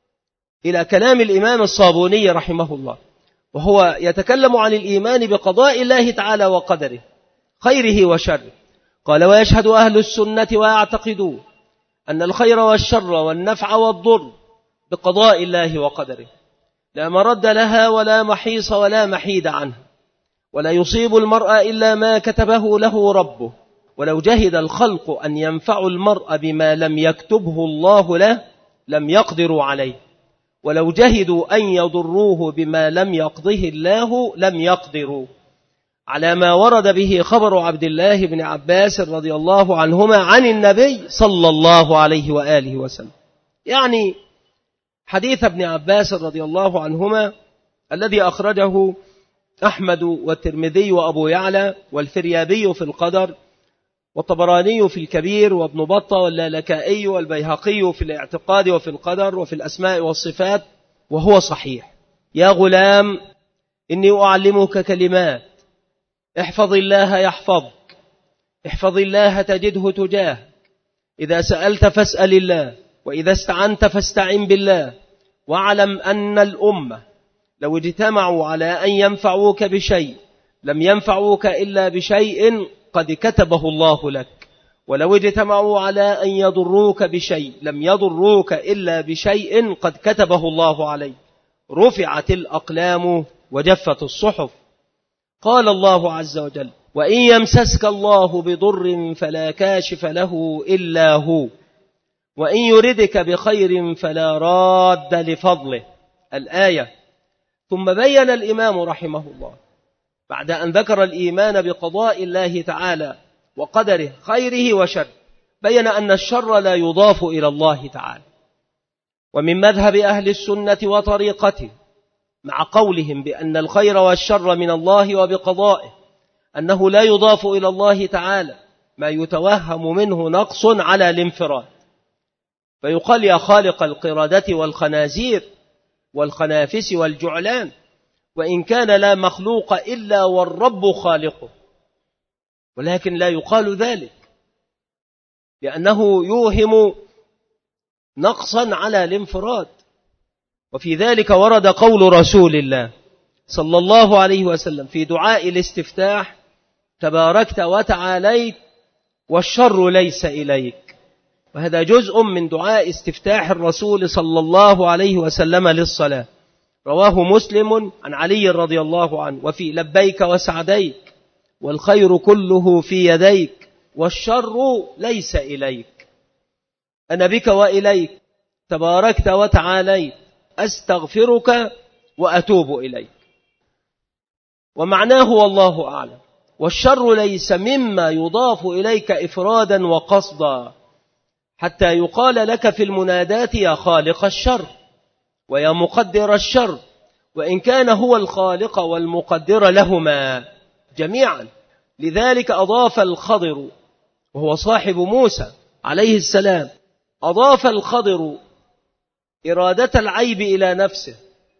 إلى كلام الإمام الصابوني رحمه الله، وهو يتكلم عن الإيمان بقضاء الله تعالى وقدره خيره وشره. قال ويشهد أهل السنة ويعتقدون أن الخير والشر والنفع والضر بقضاء الله وقدره لا مرد لها ولا محيص ولا محيد عنها، ولا يصيب المرء إلا ما كتبه له ربه، ولو جهد الخلق أن ينفعوا المرء بما لم يكتبه الله له لم يقدروا عليه، ولو جهدوا أن يضروه بما لم يقضه الله لم يقدروا، على ما ورد به خبر عبد الله بن عباس رضي الله عنهما عن النبي صلى الله عليه وآله وسلم. يعني حديث ابن عباس رضي الله عنهما الذي أخرجه أحمد والترمذي وأبو يعلى والفريابي في القدر والطبراني في الكبير وابن بطة واللالكائي والبيهقي في الاعتقاد وفي القدر وفي الأسماء والصفات، وهو صحيح. يا غلام إني أعلمك كلمات، احفظ الله يحفظك، احفظ الله تجده تجاهك، إذا سألت فاسأل الله، وإذا استعنت فاستعن بالله، واعلم أن الأمة لو اجتمعوا على أن ينفعوك بشيء لم ينفعوك إلا بشيء قد كتبه الله لك، ولو اجتمعوا على أن يضروك بشيء لم يضروك إلا بشيء قد كتبه الله عليك، رفعت الأقلام وجفت الصحف. قال الله عز وجل وإن يمسسك الله بضر فلا كاشف له إلا هو، وإن يردك بخير فلا راد لفضله، الآية. ثم بين الإمام رحمه الله بعد أن ذكر الإيمان بقضاء الله تعالى وقدره خيره وشره، بين أن الشر لا يضاف إلى الله تعالى. ومن مذهب أهل السنة وطريقته مع قولهم بأن الخير والشر من الله وبقضائه أنه لا يضاف إلى الله تعالى ما يتوهم منه نقص على الانفراد، فيقال يا خالق القردة والخنازير والخنافس والجعلان، وإن كان لا مخلوق إلا والرب خالقه، ولكن لا يقال ذلك لأنه يوهم نقصا على الانفراد. وفي ذلك ورد قول رسول الله صلى الله عليه وسلم في دعاء الاستفتاح تباركت وتعاليت والشر ليس إليك، وهذا جزء من دعاء استفتاح الرسول صلى الله عليه وسلم للصلاة، رواه مسلم عن علي رضي الله عنه وفي لبيك وسعديك والخير كله في يديك والشر ليس إليك، أنا بك وإليك تباركت وتعاليت أستغفرك وأتوب إليك. ومعناه والله أعلم والشر ليس مما يضاف إليك إفرادا وقصدا، حتى يقال لك في المنادات يا خالق الشر ويا مقدر الشر، وإن كان هو الخالق والمقدر لهما جميعا. لذلك أضاف الخضر وهو صاحب موسى عليه السلام، أضاف الخضر إرادة العيب إلى نفسه،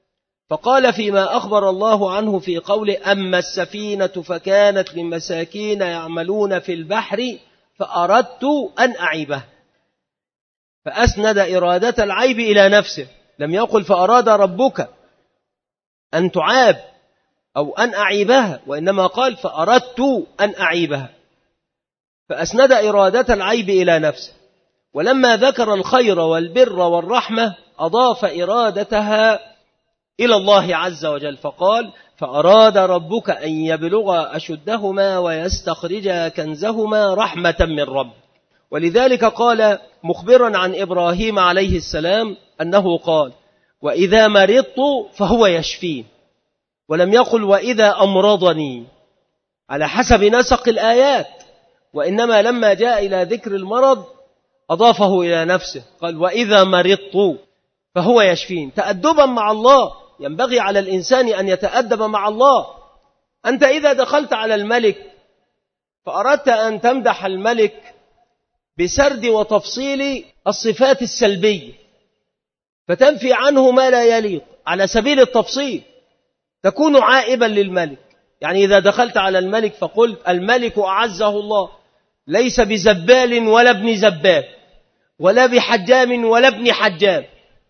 فقال فيما أخبر الله عنه في قوله: أما السفينة فكانت لمساكين يعملون في البحر فأردت أن أعيبها. فأسند إرادة العيب إلى نفسه، لم يقل فأراد ربك أن تعاب أو أن أعيبها، وإنما قال فأردت أن أعيبها، فأسند إرادة العيب إلى نفسه. ولما ذكر الخير والبر والرحمة أضاف إرادتها إلى الله عز وجل، فقال: فأراد ربك أن يبلغ أشدهما ويستخرجا كنزهما رحمة من رب. ولذلك قال مخبرا عن إبراهيم عليه السلام أنه قال: وإذا مرضت فهو يشفين، ولم يقل وإذا أمرضني على حسب نسق الآيات، وإنما لما جاء إلى ذكر المرض أضافه إلى نفسه، قال: وإذا مرضت فهو يشفين، تأدبا مع الله. ينبغي على الإنسان أن يتأدب مع الله. أنت إذا دخلت على الملك فأردت أن تمدح الملك بسرد وتفصيل الصفات السلبية، فتنفي عنه ما لا يليق على سبيل التفصيل، تكون عائبا للملك. يعني إذا دخلت على الملك فقلت: الملك أعزه الله ليس بزبال ولا ابن زبال ولا بحجام ولا ابن حجام،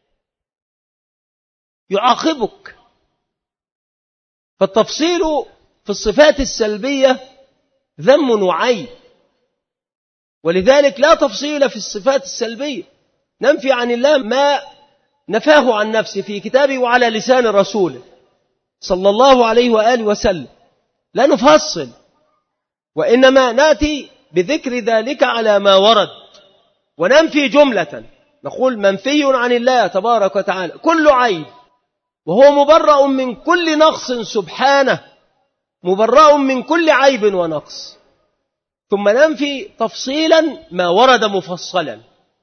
يعاقبك. فالتفصيل في الصفات السلبية ذم وعيب، ولذلك لا تفصيل في الصفات السلبية، ننفي عن الله ما نفاه عن نفسه في كتابه وعلى لسان رسوله صلى الله عليه وآله وسلم، لا نفصل، وإنما نأتي بذكر ذلك على ما ورد، وننفي جملة، نقول منفي عن الله تبارك وتعالى كل عيب، وهو مبرأ من كل نقص سبحانه، مبرأ من كل عيب ونقص، ثم ننفي تفصيلا ما ورد مفصلا.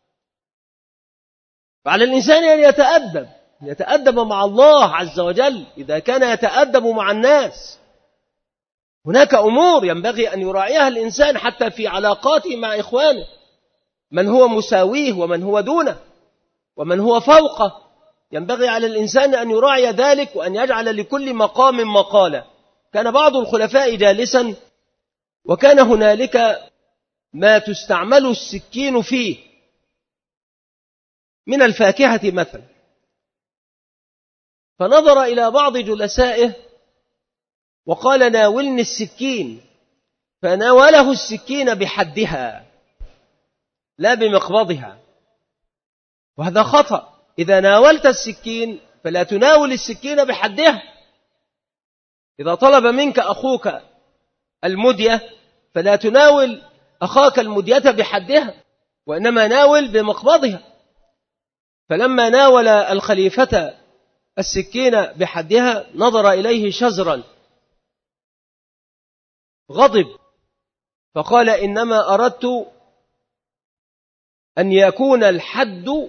فعلى الإنسان أن يتأدب مع الله عز وجل إذا كان يتأدب مع الناس. هناك أمور ينبغي أن يراعيها الإنسان حتى في علاقاته مع إخوانه، من هو مساويه ومن هو دونه ومن هو فوقه، ينبغي على الإنسان أن يراعي ذلك وأن يجعل لكل مقام مقالة. كان بعض الخلفاء جالسا وكان هنالك ما تستعمل السكين فيه من الفاكهة مثلا، فنظر إلى بعض جلسائه وقال: ناولني السكين، فناوله السكين بحدها لا بمقبضها، وهذا خطأ. إذا ناولت السكين فلا تناول السكين بحدها. إذا طلب منك أخوك المدية فلا تناول أخاك المدية بحدها، وإنما ناول بمقبضها. فلما ناول الخليفة السكين بحدها نظر إليه شزرا، غضب، فقال: إنما أردت أن يكون الحد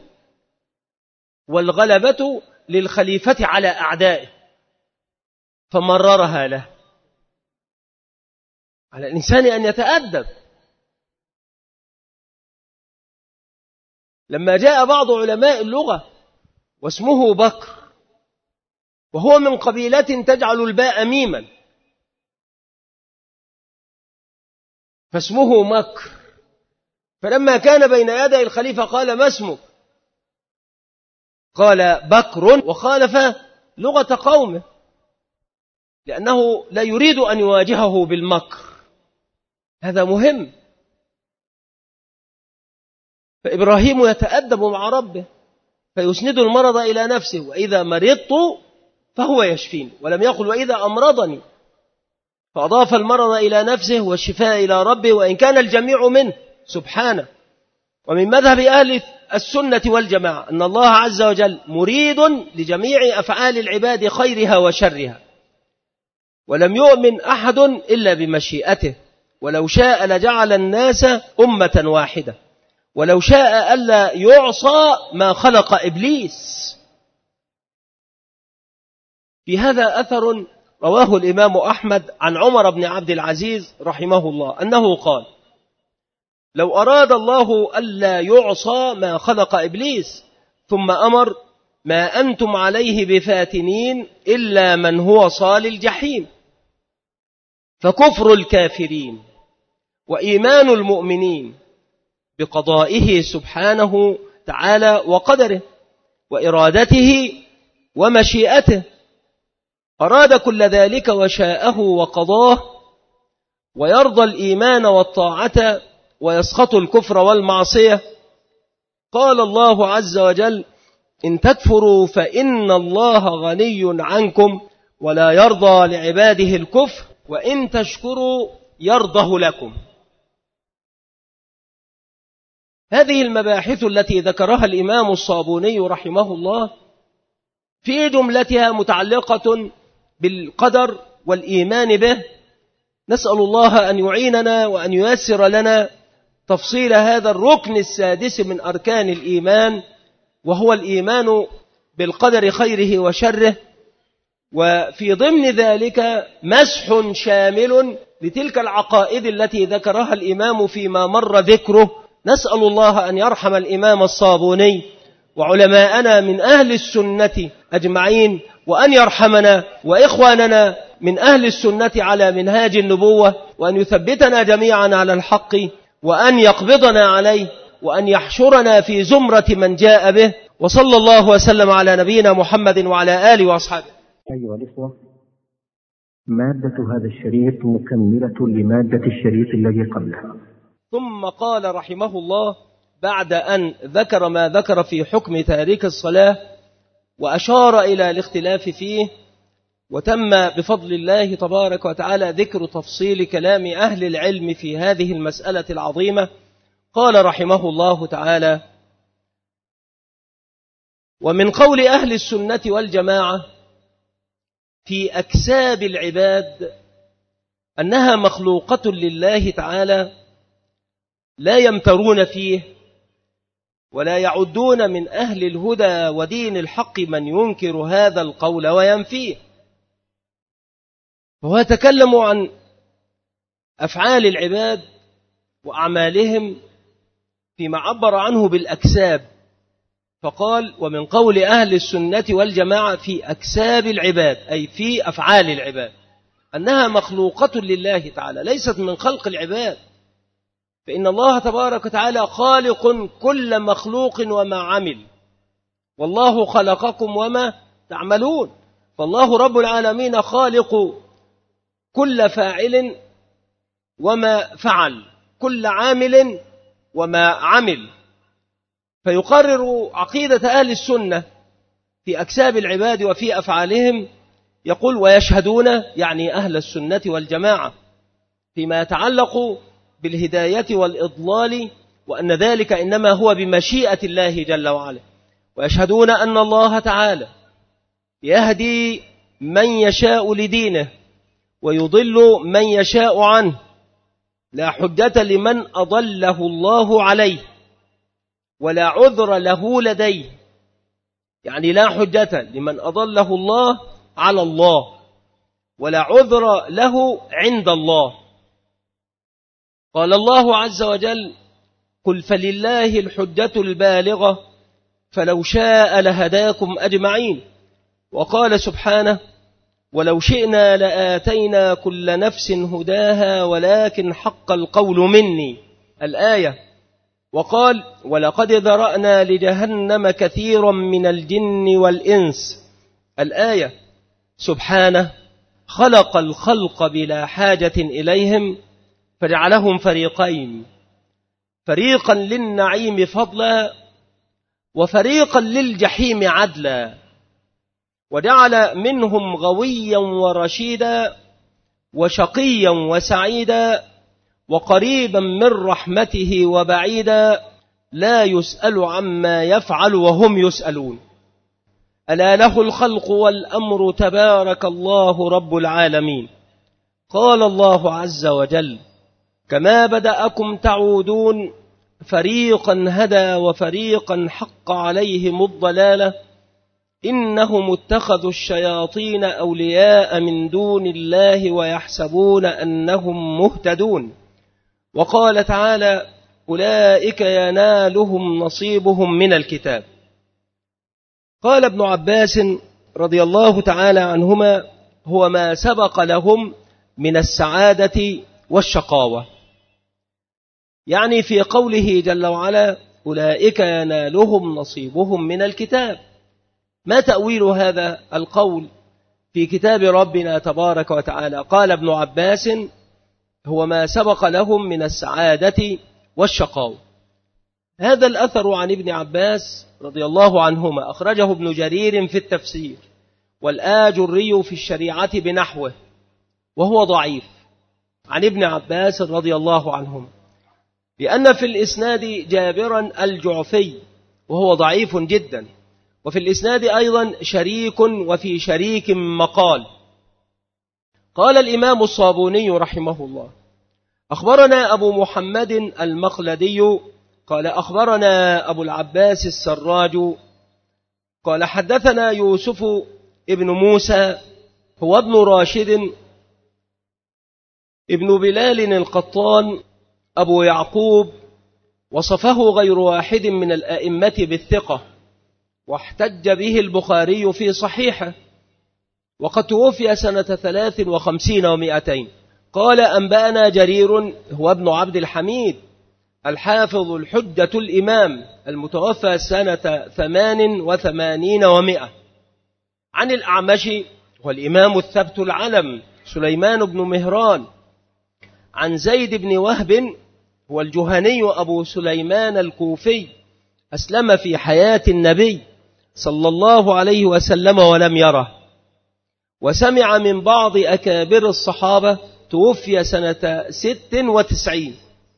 والغلبة للخليفة على أعدائه، فمررها له. على الإنسان أن يتأدب. لما جاء بعض علماء اللغة واسمه بكر، وهو من قبيلة تجعل الباء ميما، فاسمه مكر، فلما كان بين يدي الخليفة قال: ما اسمك؟ قال: بكر، وخالف لغة قومه لأنه لا يريد أن يواجهه بالمكر. هذا مهم. فإبراهيم يتأدب مع ربه فيسند المرض إلى نفسه: وإذا مرضت فهو يشفين، ولم يقل وإذا أمرضني، فأضاف المرض إلى نفسه والشفاء إلى ربه، وإن كان الجميع منه سبحانه. ومن مذهب أهل السنة والجماعة أن الله عز وجل مريد لجميع أفعال العباد خيرها وشرها، ولم يؤمن أحد إلا بمشيئته، ولو شاء لجعل الناس أمة واحدة، ولو شاء ألا يعصى ما خلق إبليس. في هذا أثر رواه الإمام أحمد عن عمر بن عبد العزيز رحمه الله أنه قال: لو أراد الله ألا يعصى ما خلق إبليس ثم أمر ما أنتم عليه بفاتنين إلا من هو صال الجحيم. فكفر الكافرين وإيمان المؤمنين بقضائه سبحانه تعالى وقدره وإرادته ومشيئته، أراد كل ذلك وشاءه وقضاه، ويرضى الإيمان والطاعة ويسخط الكفر والمعصية. قال الله عز وجل: إن تكفروا فإن الله غني عنكم ولا يرضى لعباده الكفر وإن تشكروا يرضه لكم. هذه المباحث التي ذكرها الإمام الصابوني رحمه الله في جملتها متعلقة بالقدر والإيمان به. نسأل الله أن يعيننا وأن ييسر لنا تفصيل هذا الركن السادس من أركان الإيمان، وهو الإيمان بالقدر خيره وشره، وفي ضمن ذلك مسح شامل لتلك العقائد التي ذكرها الإمام فيما مر ذكره. نسأل الله أن يرحم الإمام الصابوني وعلماءنا من أهل السنة أجمعين، وأن يرحمنا وإخواننا من أهل السنة على منهاج النبوة، وأن يثبتنا جميعا على الحق، وأن يقبضنا عليه، وأن يحشرنا في زمرة من جاء به. وصلى الله وسلم على نبينا محمد وعلى آله وأصحابه. أيها الإخوة، مادة هذا الشريط مكملة لمادة الشريط الذي قبله. ثم قال رحمه الله بعد أن ذكر ما ذكر في حكم تارك الصلاة وأشار إلى الاختلاف فيه، وتم بفضل الله تبارك وتعالى ذكر تفصيل كلام أهل العلم في هذه المسألة العظيمة. قال رحمه الله تعالى: ومن قول أهل السنة والجماعة في أكساب العباد أنها مخلوقة لله تعالى، لا يمترون فيه ولا يعدون من أهل الهدى ودين الحق من ينكر هذا القول وينفيه. وهو يتكلم عن أفعال العباد وأعمالهم فيما عبر عنه بالأكساب، فقال: ومن قول أهل السنة والجماعة في أكساب العباد، أي في أفعال العباد، أنها مخلوقة لله تعالى، ليست من خلق العباد، فإن الله تبارك وتعالى خالق كل مخلوق وما عمل، والله خلقكم وما تعملون. فالله رب العالمين خالق كل فاعل وما فعل، كل عامل وما عمل. فيقرر عقيدة أهل السنة في أكساب العباد وفي أفعالهم. يقول: ويشهدون، يعني أهل السنة والجماعة، فيما يتعلق بالهداية والإضلال، وأن ذلك إنما هو بمشيئة الله جل وعلا. ويشهدون أن الله تعالى يهدي من يشاء لدينه ويضل من يشاء عنه، لا حجة لمن أضله الله عليه ولا عذر له لديه، يعني لا حجة لمن أضله الله على الله ولا عذر له عند الله. قال الله عز وجل: قل فلله الحجة البالغة فلو شاء لهداكم أجمعين. وقال سبحانه: ولو شئنا لآتينا كل نفس هداها ولكن حق القول مني، الآية. وقال: ولقد ذرأنا لجهنم كثيرا من الجن والإنس، الآية. سبحانه خلق الخلق بلا حاجة إليهم فجعلهم فريقين، فريقا للنعيم فضلا وفريقا للجحيم عدلا، وجعل منهم غويا ورشيدا وشقيا وسعيدا وقريبا من رحمته وبعيدا، لا يسأل عما يفعل وهم يسألون. ألا له الخلق والأمر تبارك الله رب العالمين. قال الله عز وجل: كما بدأكم تعودون فريقا هدى وفريقا حق عليهم الضلالة إنهم اتخذوا الشياطين أولياء من دون الله ويحسبون أنهم مهتدون. وقال تعالى: أولئك ينالهم نصيبهم من الكتاب. قال ابن عباس رضي الله تعالى عنهما: هو ما سبق لهم من السعادة والشقاوة. يعني في قوله جل وعلا: أولئك ينالهم نصيبهم من الكتاب. ما تأويل هذا القول في كتاب ربنا تبارك وتعالى؟ قال ابن عباس: هو ما سبق لهم من السعادة والشقاوة. هذا الأثر عن ابن عباس رضي الله عنهما أخرجه ابن جرير في التفسير والآجري في الشريعة بنحوه، وهو ضعيف، عن ابن عباس رضي الله عنهما، لأن في الإسناد جابرا الجعفي وهو ضعيف جدا، وفي الإسناد أيضا شريك، وفي شريك مقال. قال الإمام الصابوني رحمه الله: أخبرنا أبو محمد المخلدي قال أخبرنا أبو العباس السراج قال حدثنا يوسف ابن موسى هو ابن راشد ابن بلال القطان أبو يعقوب، وصفه غير واحد من الأئمة بالثقة، واحتج به البخاري في صحيحه، وقد توفي سنة 53 و200. قال أنبأنا جرير هو ابن عبد الحميد الحافظ الحجة الإمام المتوفى سنة 88 و100، عن الأعمش والإمام الثبت العلم سليمان بن مهران، عن زيد بن وهب هو الجهني أبو سليمان الكوفي، أسلم في حياة النبي صلى الله عليه وسلم ولم يره، وسمع من بعض أكابر الصحابة، توفي سنة 96.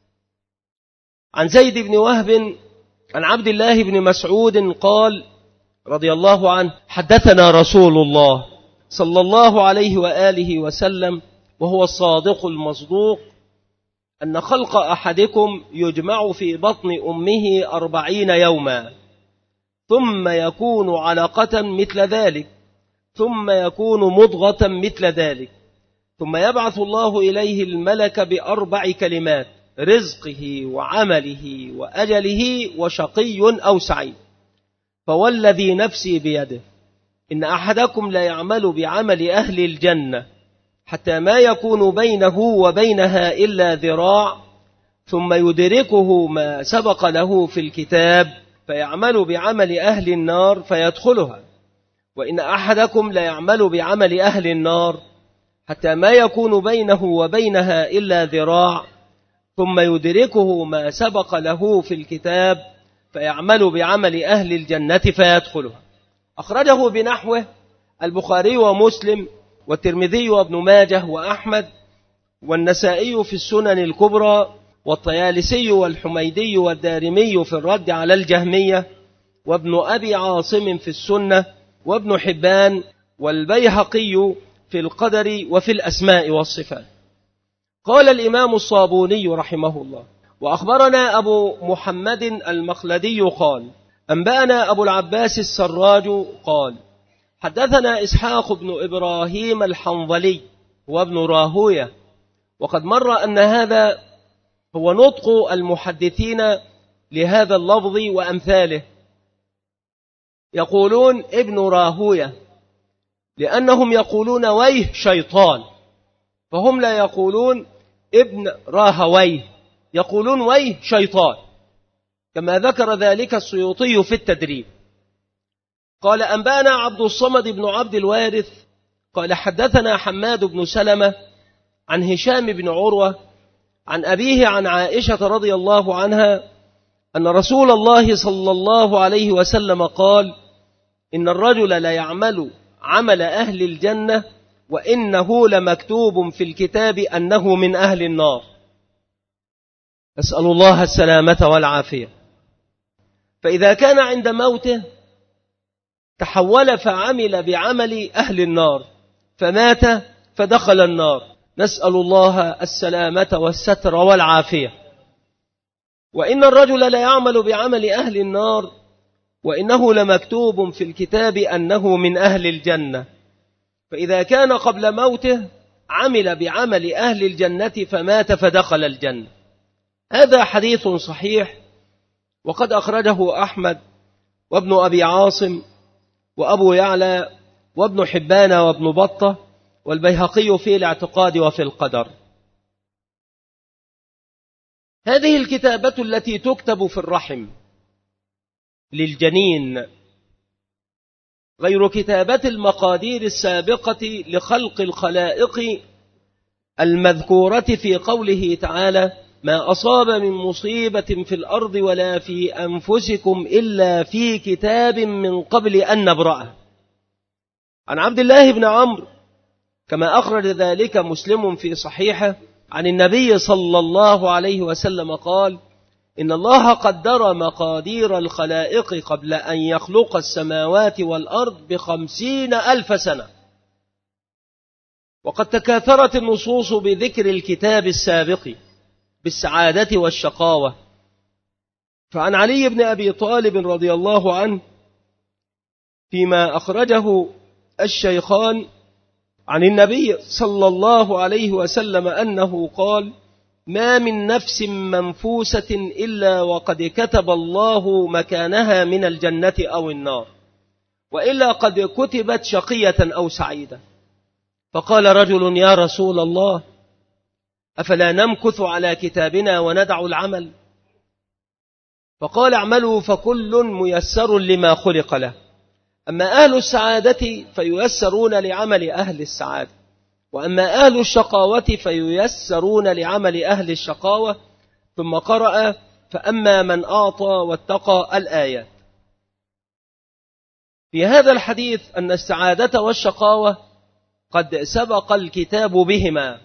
عن زيد بن وهب عن عبد الله بن مسعود قال رضي الله عنه: حدثنا رسول الله صلى الله عليه وآله وسلم وهو الصادق المصدوق أن خلق أحدكم يجمع في بطن أمه 40 يوما، ثم يكون علقة مثل ذلك، ثم يكون مضغة مثل ذلك، ثم يبعث الله إليه الملك ب4 كلمات: رزقه وعمله وأجله وشقي أو سعيد. فوالذي نفسي بيده إن أحدكم لا يعمل بعمل أهل الجنة حتى ما يكون بينه وبينها إلا ذراع، ثم يدركه ما سبق له في الكتاب فيعمل بعمل أهل النار فيدخلها، وإن أحدكم لا يعمل بعمل أهل النار حتى ما يكون بينه وبينها إلا ذراع، ثم يدركه ما سبق له في الكتاب فيعمل بعمل أهل الجنة فيدخلها. أخرجه بنحوه البخاري ومسلم والترمذي وابن ماجه وأحمد والنسائي في السنن الكبرى، والطيالسي والحميدي والدارمي في الرد على الجهمية، وابن أبي عاصم في السنة، وابن حبان والبيهقي في القدر وفي الأسماء والصفات. قال الإمام الصابوني رحمه الله: وأخبرنا أبو محمد المخلدي قال أنبأنا أبو العباس السراج قال حدثنا إسحاق بن إبراهيم الحنظلي وابن راهوية. وقد مر أن هذا هو نطق المحدثين لهذا اللفظ وأمثاله، يقولون ابن راهوية لأنهم يقولون ويه شيطان، فهم لا يقولون ابن راهويه، يقولون ويه شيطان، كما ذكر ذلك السيوطي في التدريب. قال أنبأنا عبد الصمد بن عبد الوارث قال حدثنا حماد بن سلمة عن هشام بن عروة عن أبيه عن عائشة رضي الله عنها أن رسول الله صلى الله عليه وسلم قال: إن الرجل لا يعمل عمل أهل الجنة وإنه لمكتوب في الكتاب أنه من أهل النار. أسأل الله السلامة والعافية. فإذا كان عند موته تحول فعمل بعمل أهل النار فمات فدخل النار، نسأل الله السلامة والستر والعافية. وإن الرجل لا يعمل بعمل أهل النار وإنه لمكتوب في الكتاب أنه من أهل الجنة، فإذا كان قبل موته عمل بعمل أهل الجنة فمات فدخل الجنة. هذا حديث صحيح، وقد أخرجه أحمد وابن أبي عاصم وأبو يعلى وابن حبان وابن بطة والبيهقي في الاعتقاد وفي القدر. هذه الكتابة التي تكتب في الرحم للجنين غير كتابة المقادير السابقة لخلق الخلائق المذكورة في قوله تعالى: ما أصاب من مصيبة في الأرض ولا في أنفسكم إلا في كتاب من قبل أن نبرأه. عن عبد الله بن عمرو كما أخرج ذلك مسلم في صحيحه عن النبي صلى الله عليه وسلم قال: إن الله قدر مقادير الخلائق قبل أن يخلق السماوات والأرض ب50,000 سنة. وقد تكاثرت النصوص بذكر الكتاب السابق بالسعادة والشقاوة. فعن علي بن أبي طالب رضي الله عنه فيما أخرجه الشيخان عن النبي صلى الله عليه وسلم أنه قال: ما من نفس منفوسة إلا وقد كتب الله مكانها من الجنة أو النار، وإلا قد كتبت شقية أو سعيدة. فقال رجل: يا رسول الله، أفلا نمكث على كتابنا وندع العمل؟ فقال: اعملوا فكل ميسر لما خلق له، أما أهل السعادة فييسرون لعمل أهل السعادة، وأما أهل الشقاوة فييسرون لعمل أهل الشقاوة. ثم قرأ: فأما من أعطى واتقى الآيات. في هذا الحديث أن السعادة والشقاوة قد سبق الكتاب بهما،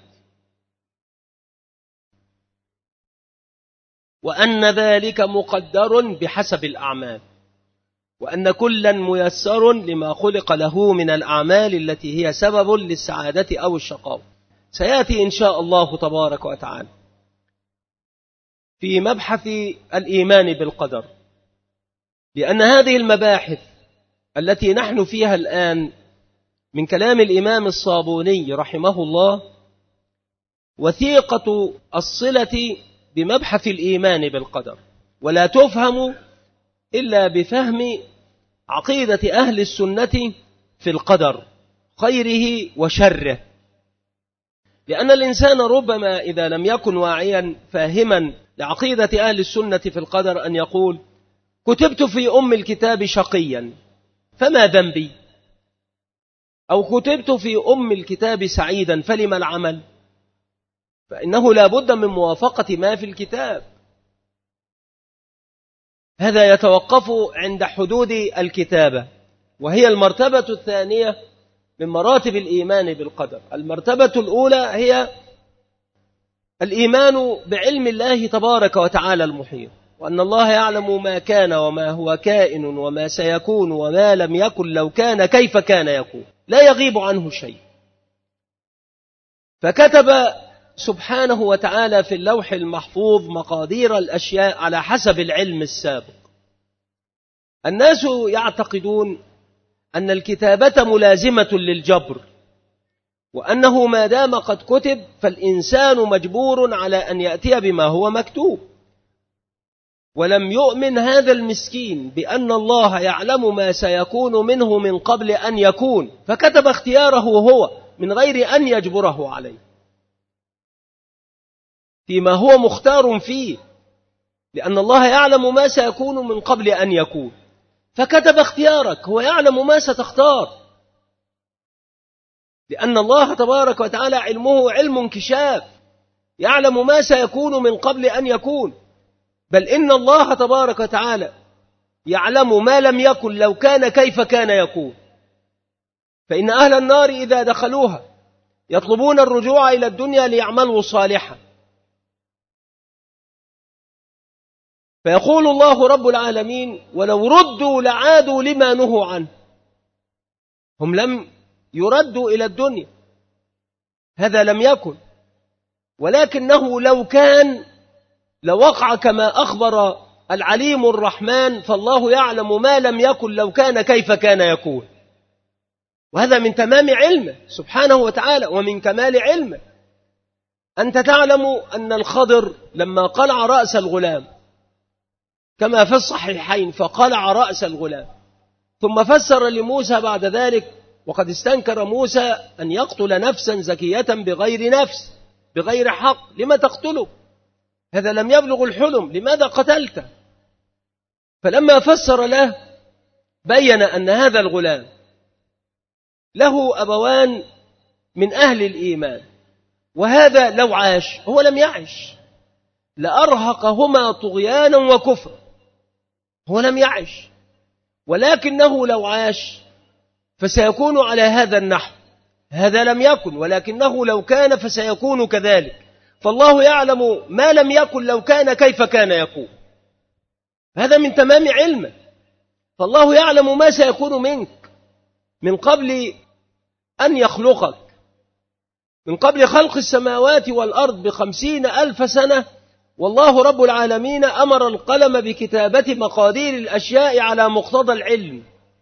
وأن ذلك مقدر بحسب الأعمال، وأن كلا ميسر لما خلق له من الأعمال التي هي سبب للسعادة أو الشقاوة. سيأتي إن شاء الله تبارك وتعالى في مبحث الإيمان بالقدر، لأن هذه المباحث التي نحن فيها الآن من كلام الإمام الصابوني رحمه الله وثيقة الصلة بمبحث الإيمان بالقدر، ولا تفهم إلا بفهم عقيدة أهل السنة في القدر خيره وشره. لأن الإنسان ربما إذا لم يكن واعيا فاهما لعقيدة أهل السنة في القدر أن يقول: كتبت في أم الكتاب شقيا فما ذنبي، أو كتبت في أم الكتاب سعيدا فلما العمل؟ فإنه لا بد من موافقة ما في الكتاب. هذا يتوقف عند حدود الكتابة، وهي المرتبة الثانية من مراتب الإيمان بالقدر. المرتبة الأولى هي الإيمان بعلم الله تبارك وتعالى المحيط، وأن الله يعلم ما كان وما هو كائن وما سيكون وما لم يكن لو كان كيف كان يكون، لا يغيب عنه شيء. فكتب سبحانه وتعالى في اللوح المحفوظ مقادير الأشياء على حسب العلم السابق. الناس يعتقدون أن الكتابة ملازمة للجبر، وأنه ما دام قد كتب فالإنسان مجبور على أن يأتي بما هو مكتوب. ولم يؤمن هذا المسكين بأن الله يعلم ما سيكون منه من قبل أن يكون، فكتب اختياره هو من غير أن يجبره عليه فيما هو مختار فيه، لأن الله يعلم ما سيكون من قبل أن يكون، فكتب اختيارك، هو يعلم ما ستختار، لأن الله تبارك وتعالى علمه علم انكشاف، يعلم ما سيكون من قبل أن يكون. بل إن الله تبارك وتعالى يعلم ما لم يكن لو كان كيف كان يكون. فإن أهل النار إذا دخلوها يطلبون الرجوع إلى الدنيا ليعملوا صالحا، فيقول الله رب العالمين: ولو ردوا لعادوا لما نهوا عنه. هم لم يردوا إلى الدنيا، هذا لم يكن، ولكنه لو كان لوقع كما أخبر العليم الرحمن، فالله يعلم ما لم يكن لو كان كيف كان يكون. وهذا من تمام علمه سبحانه وتعالى ومن كمال علمه. أنت تعلم أن الخضر لما قلع رأس الغلام كما في الصحيحين، فقلع رأس الغلام ثم فسر لموسى بعد ذلك: وقد استنكر موسى أن يقتل نفسا زكية بغير نفس بغير حق، لما تقتله؟ هذا لم يبلغ الحلم، لماذا قتلته؟ فلما فسر له بين أن هذا الغلام له أبوان من أهل الإيمان، وهذا لو عاش، هو لم يعش، لأرهقهما طغيانا وكفرا. هو لم يعش، ولكنه لو عاش فسيكون على هذا النحو. هذا لم يكن، ولكنه لو كان فسيكون كذلك. فالله يعلم ما لم يكن لو كان كيف كان يكون. هذا من تمام علمه. فالله يعلم ما سيكون منك من قبل أن يخلقك، من قبل خلق السماوات والأرض ب50,000 سنة. والله رب العالمين أمر القلم بكتابة مقادير الأشياء على مقتضى العلم.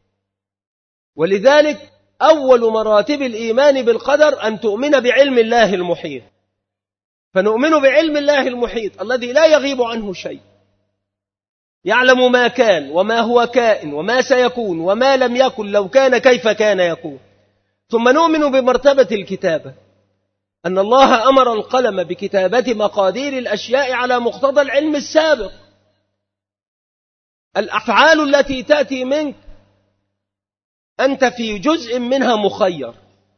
ولذلك أول مراتب الإيمان بالقدر أن تؤمن بعلم الله المحيط. فنؤمن بعلم الله المحيط الذي لا يغيب عنه شيء، يعلم ما كان وما هو كائن وما سيكون وما لم يكن لو كان كيف كان يكون. ثم نؤمن بمرتبة الكتابة، أن الله أمر القلم بكتابة مقادير الأشياء على مقتضى العلم السابق. الأفعال التي تأتي منك أنت في جزء منها مخير،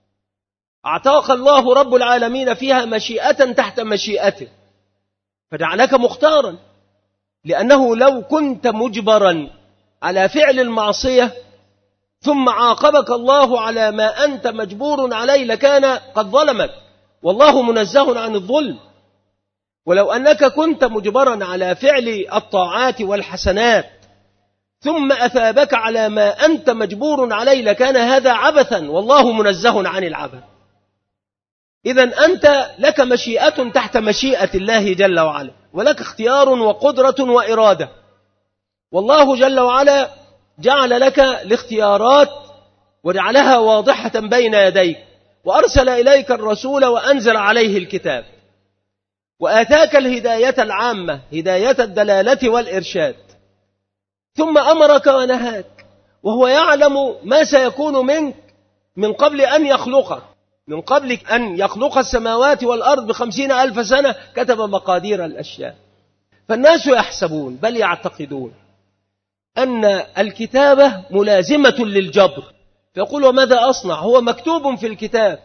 أعطاك الله رب العالمين فيها مشيئة تحت مشيئته، فجعلك مختارا. لأنه لو كنت مجبرا على فعل المعصية ثم عاقبك الله على ما أنت مجبور عليه لكان قد ظلمك، والله منزه عن الظلم. ولو أنك كنت مجبرا على فعل الطاعات والحسنات ثم أثابك على ما أنت مجبور عليه لكان هذا عبثا، والله منزه عن العبث. إذن أنت لك مشيئة تحت مشيئة الله جل وعلا، ولك اختيار وقدرة وإرادة. والله جل وعلا جعل لك الاختيارات وجعلها واضحة بين يديك، وأرسل إليك الرسول وأنزل عليه الكتاب، وآتاك الهداية العامة، هداية الدلالة والإرشاد، ثم أمرك ونهاك، وهو يعلم ما سيكون منك من قبل أن يخلقك. من قبل أن يخلق السماوات والأرض ب50,000 سنة كتب مقادير الأشياء. فالناس يحسبون بل يعتقدون أن الكتابة ملازمة للجبر، فيقول: وماذا أصنع؟ هو مكتوب في الكتاب.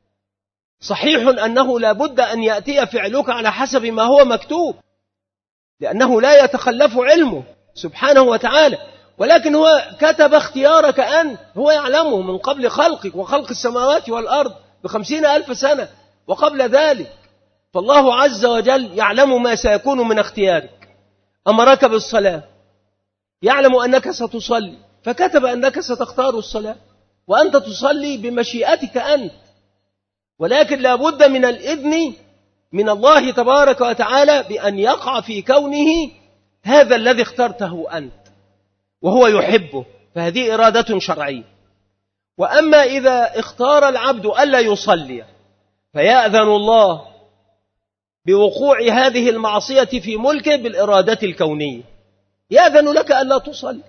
صحيح أنه لا بد أن يأتي فعلك على حسب ما هو مكتوب، لأنه لا يتخلف علمه سبحانه وتعالى، ولكن هو كتب اختيارك أنت، هو يعلمه من قبل خلقك وخلق السماوات والأرض ب50,000 سنة وقبل ذلك. فالله عز وجل يعلم ما سيكون من اختيارك. أمرك بالصلاة، يعلم أنك ستصلي، فكتب أنك ستختار الصلاة، وأنت تصلي بمشيئتك أنت، ولكن لا بد من الإذن من الله تبارك وتعالى بأن يقع في كونه هذا الذي اخترته أنت وهو يحبه، فهذه إرادة شرعية. وأما إذا اختار العبد ألا يصلي فيأذن الله بوقوع هذه المعصية في ملكه بالإرادة الكونية، يأذن لك ألا تصلي،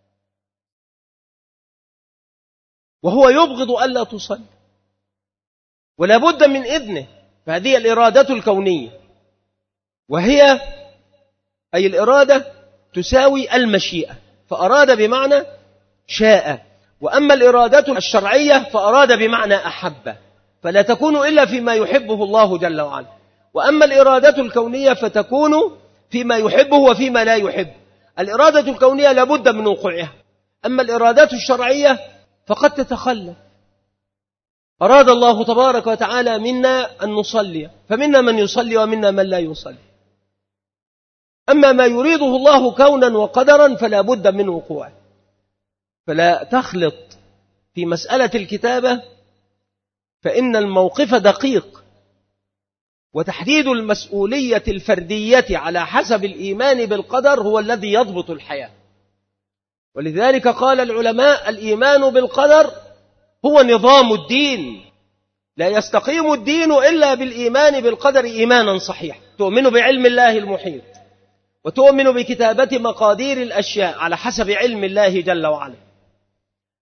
وهو يبغض ألا تصلي، ولا بد من إذنه. فهذه الإرادة الكونية، وهي أي الإرادة تساوي المشيئة، فأراد بمعنى شاء. وأما الإرادة الشرعية فأراد بمعنى أحب، فلا تكون إلا فيما يحبه الله جل وعلا. وأما الإرادة الكونية فتكون فيما يحبه وفيما لا يحب. الإرادة الكونية لابد من وقوعها، أما الإرادة الشرعية فقد تتخلف. أراد الله تبارك وتعالى منا أن نصلي، فمنا من يصلي ومنا من لا يصلي. أما ما يريده الله كونا وقدرا فلا بد من وقوعه. فلا تخلط في مسألة الكتابة، فإن الموقف دقيق، وتحديد المسؤولية الفردية على حسب الإيمان بالقدر هو الذي يضبط الحياة. ولذلك قال العلماء: الإيمان بالقدر هو نظام الدين، لا يستقيم الدين إلا بالإيمان بالقدر إيمانا صحيح. تؤمن بعلم الله المحيط، وتؤمن بكتابة مقادير الأشياء على حسب علم الله جل وعلا،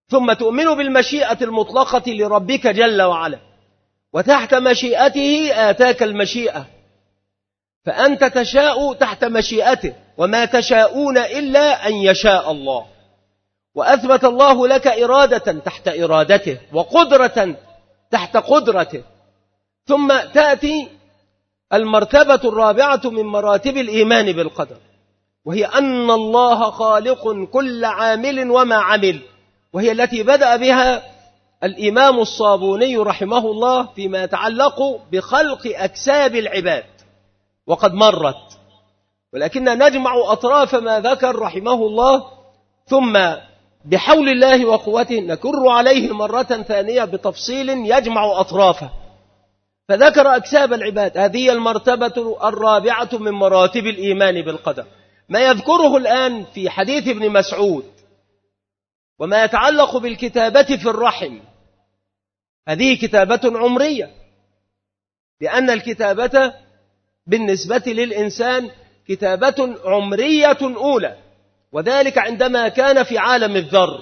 ثم تؤمن بالمشيئة المطلقة لربك جل وعلا، وتحت مشيئته آتاك المشيئة، فأنت تشاء تحت مشيئته، وما تشاءون إلا أن يشاء الله. وأثبت الله لك إرادة تحت إرادته، وقدرة تحت قدرته. ثم تأتي المرتبة الرابعة من مراتب الإيمان بالقدر، وهي أن الله خالق كل عامل وما عمل، وهي التي بدأ بها الإمام الصابوني رحمه الله فيما يتعلق بخلق أجساد العباد، وقد مرت، ولكننا نجمع أطراف ما ذكر رحمه الله، ثم بحول الله وقوته نكر عليه مرة ثانية بتفصيل يجمع أطرافه، فذكر أجساد العباد. هذه المرتبة الرابعة من مراتب الإيمان بالقدر. ما يذكره الآن في حديث ابن مسعود وما يتعلق بالكتابة في الرحم، هذه كتابة عمرية، لأن الكتابة بالنسبة للإنسان كتابة عمرية أولى، وذلك عندما كان في عالم الذر،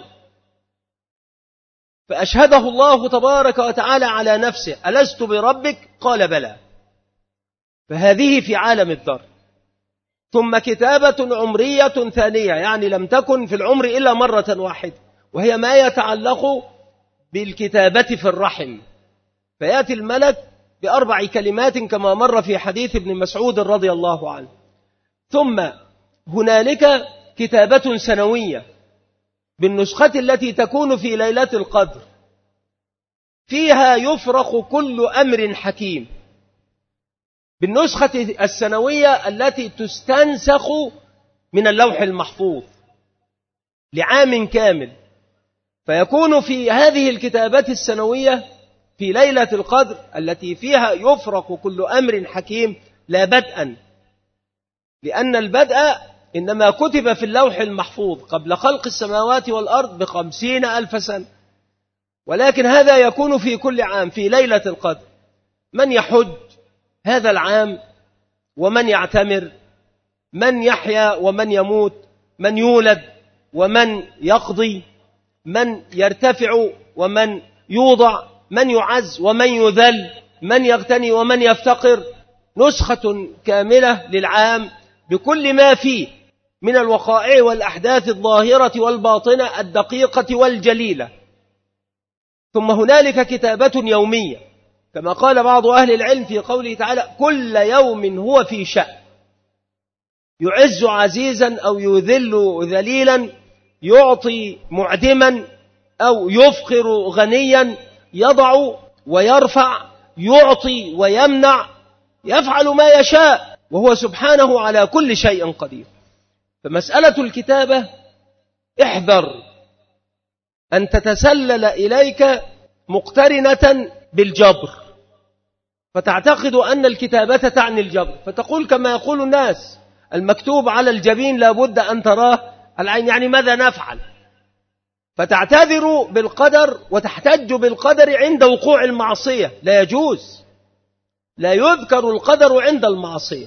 فأشهده الله تبارك وتعالى على نفسه: ألست بربك؟ قال بلى. فهذه في عالم الذر. ثم كتابة عمرية ثانية، يعني لم تكن في العمر إلا مرة واحدة، وهي ما يتعلق بالكتابة في الرحم، فيأتي الملك ب4 كلمات كما مر في حديث ابن مسعود رضي الله عنه. ثم هنالك كتابة سنوية بالنسخة التي تكون في ليلة القدر، فيها يفرق كل أمر حكيم، بالنسخة السنوية التي تستنسخ من اللوح المحفوظ لعام كامل، فيكون في هذه الكتابة السنوية في ليلة القدر التي فيها يفرق كل أمر حكيم لا بدءا، لأن البدء إنما كتب في اللوح المحفوظ قبل خلق السماوات والأرض ب50,000 سنة، ولكن هذا يكون في كل عام في ليلة القدر. من يحج هذا العام، ومن يعتمر، من يحيا ومن يموت، من يولد ومن يقضي، من يرتفع ومن يوضع، من يعز ومن يذل، من يغتني ومن يفتقر، نسخة كاملة للعام بكل ما فيه من الوقائع والأحداث الظاهرة والباطنة الدقيقة والجليلة. ثم هنالك كتابة يومية، كما قال بعض أهل العلم في قوله تعالى: كل يوم هو في شأن، يعز عزيزا أو يذل ذليلا، يعطي معدما أو يفقر غنيا، يضع ويرفع، يعطي ويمنع، يفعل ما يشاء، وهو سبحانه على كل شيء قدير. فمسألة الكتابة احذر أن تتسلل إليك مقترنة بالجبر، فتعتقد أن الكتابة تعني الجبر، فتقول كما يقول الناس: المكتوب على الجبين لابد أن تراه العين، يعني ماذا نفعل؟ فتعتذر بالقدر وتحتج بالقدر عند وقوع المعصية. لا يجوز، لا يذكر القدر عند المعصية.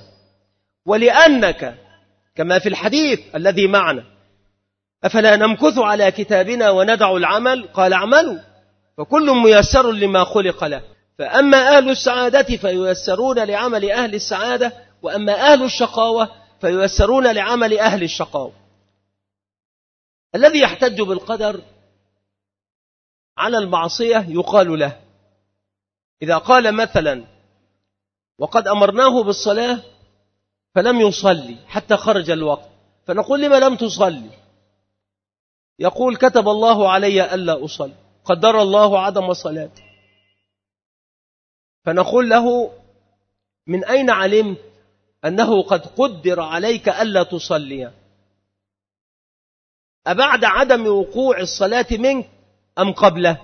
ولأنك كما في الحديث الذي معنا: أفلا نمكث على كتابنا وندع العمل؟ قال: اعملوا فكل ميسر لما خلق له. فأما أهل السعادة فييسرون لعمل أهل السعادة، وأما أهل الشقاوة فييسرون لعمل أهل الشقاوة. الذي يحتج بالقدر على المعصية يقال له إذا قال مثلا: وقد أمرناه بالصلاة فلم يصلي حتى خرج الوقت، فنقول: لما لم تصلي؟ يقول: كتب الله علي ألا أصلي، قدر الله عدم صلاتي. فنقول له: من أين علمت أنه قد قدر عليك ألا تصلي؟ أبعد عدم وقوع الصلاة منك أم قبله؟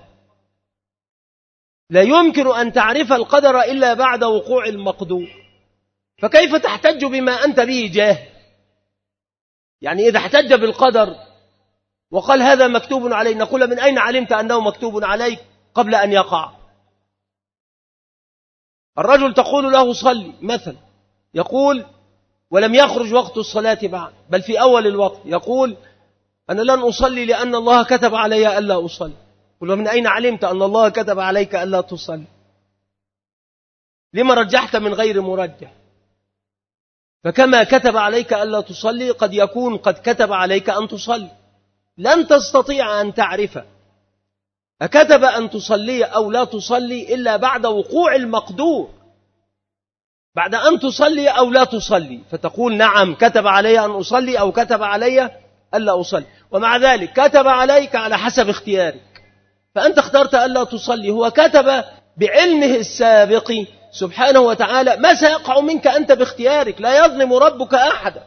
لا يمكن أن تعرف القدر إلا بعد وقوع المقدور، فكيف تحتج بما أنت به جاهل؟ يعني إذا احتج بالقدر وقال هذا مكتوب عليه، نقول: من أين علمت أنه مكتوب عليك قبل أن يقع؟ الرجل تقول له: صلي مثلا، يقول: ولم يخرج وقت الصلاة بعد، بل في أول الوقت، يقول: أنا لن أصلي لأن الله كتب علي ألا أصلي. قل له من أين علمت أن الله كتب عليك ألا تصلي؟ لما رجحت من غير مرجح؟ فكما كتب عليك ألا تصلي قد يكون قد كتب عليك أن تصلي. لن تستطيع أن تعرف أكتب أن تصلي أو لا تصلي إلا بعد وقوع المقدور، بعد أن تصلي أو لا تصلي، فتقول نعم كتب علي أن أصلي أو كتب علي ألا أصلي. ومع ذلك كتب عليك على حسب اختيارك، فأنت اخترت ألا تصلي، هو كتب بعلمه السابق سبحانه وتعالى ما سيقع منك أنت باختيارك. لا يظلم ربك أحدا.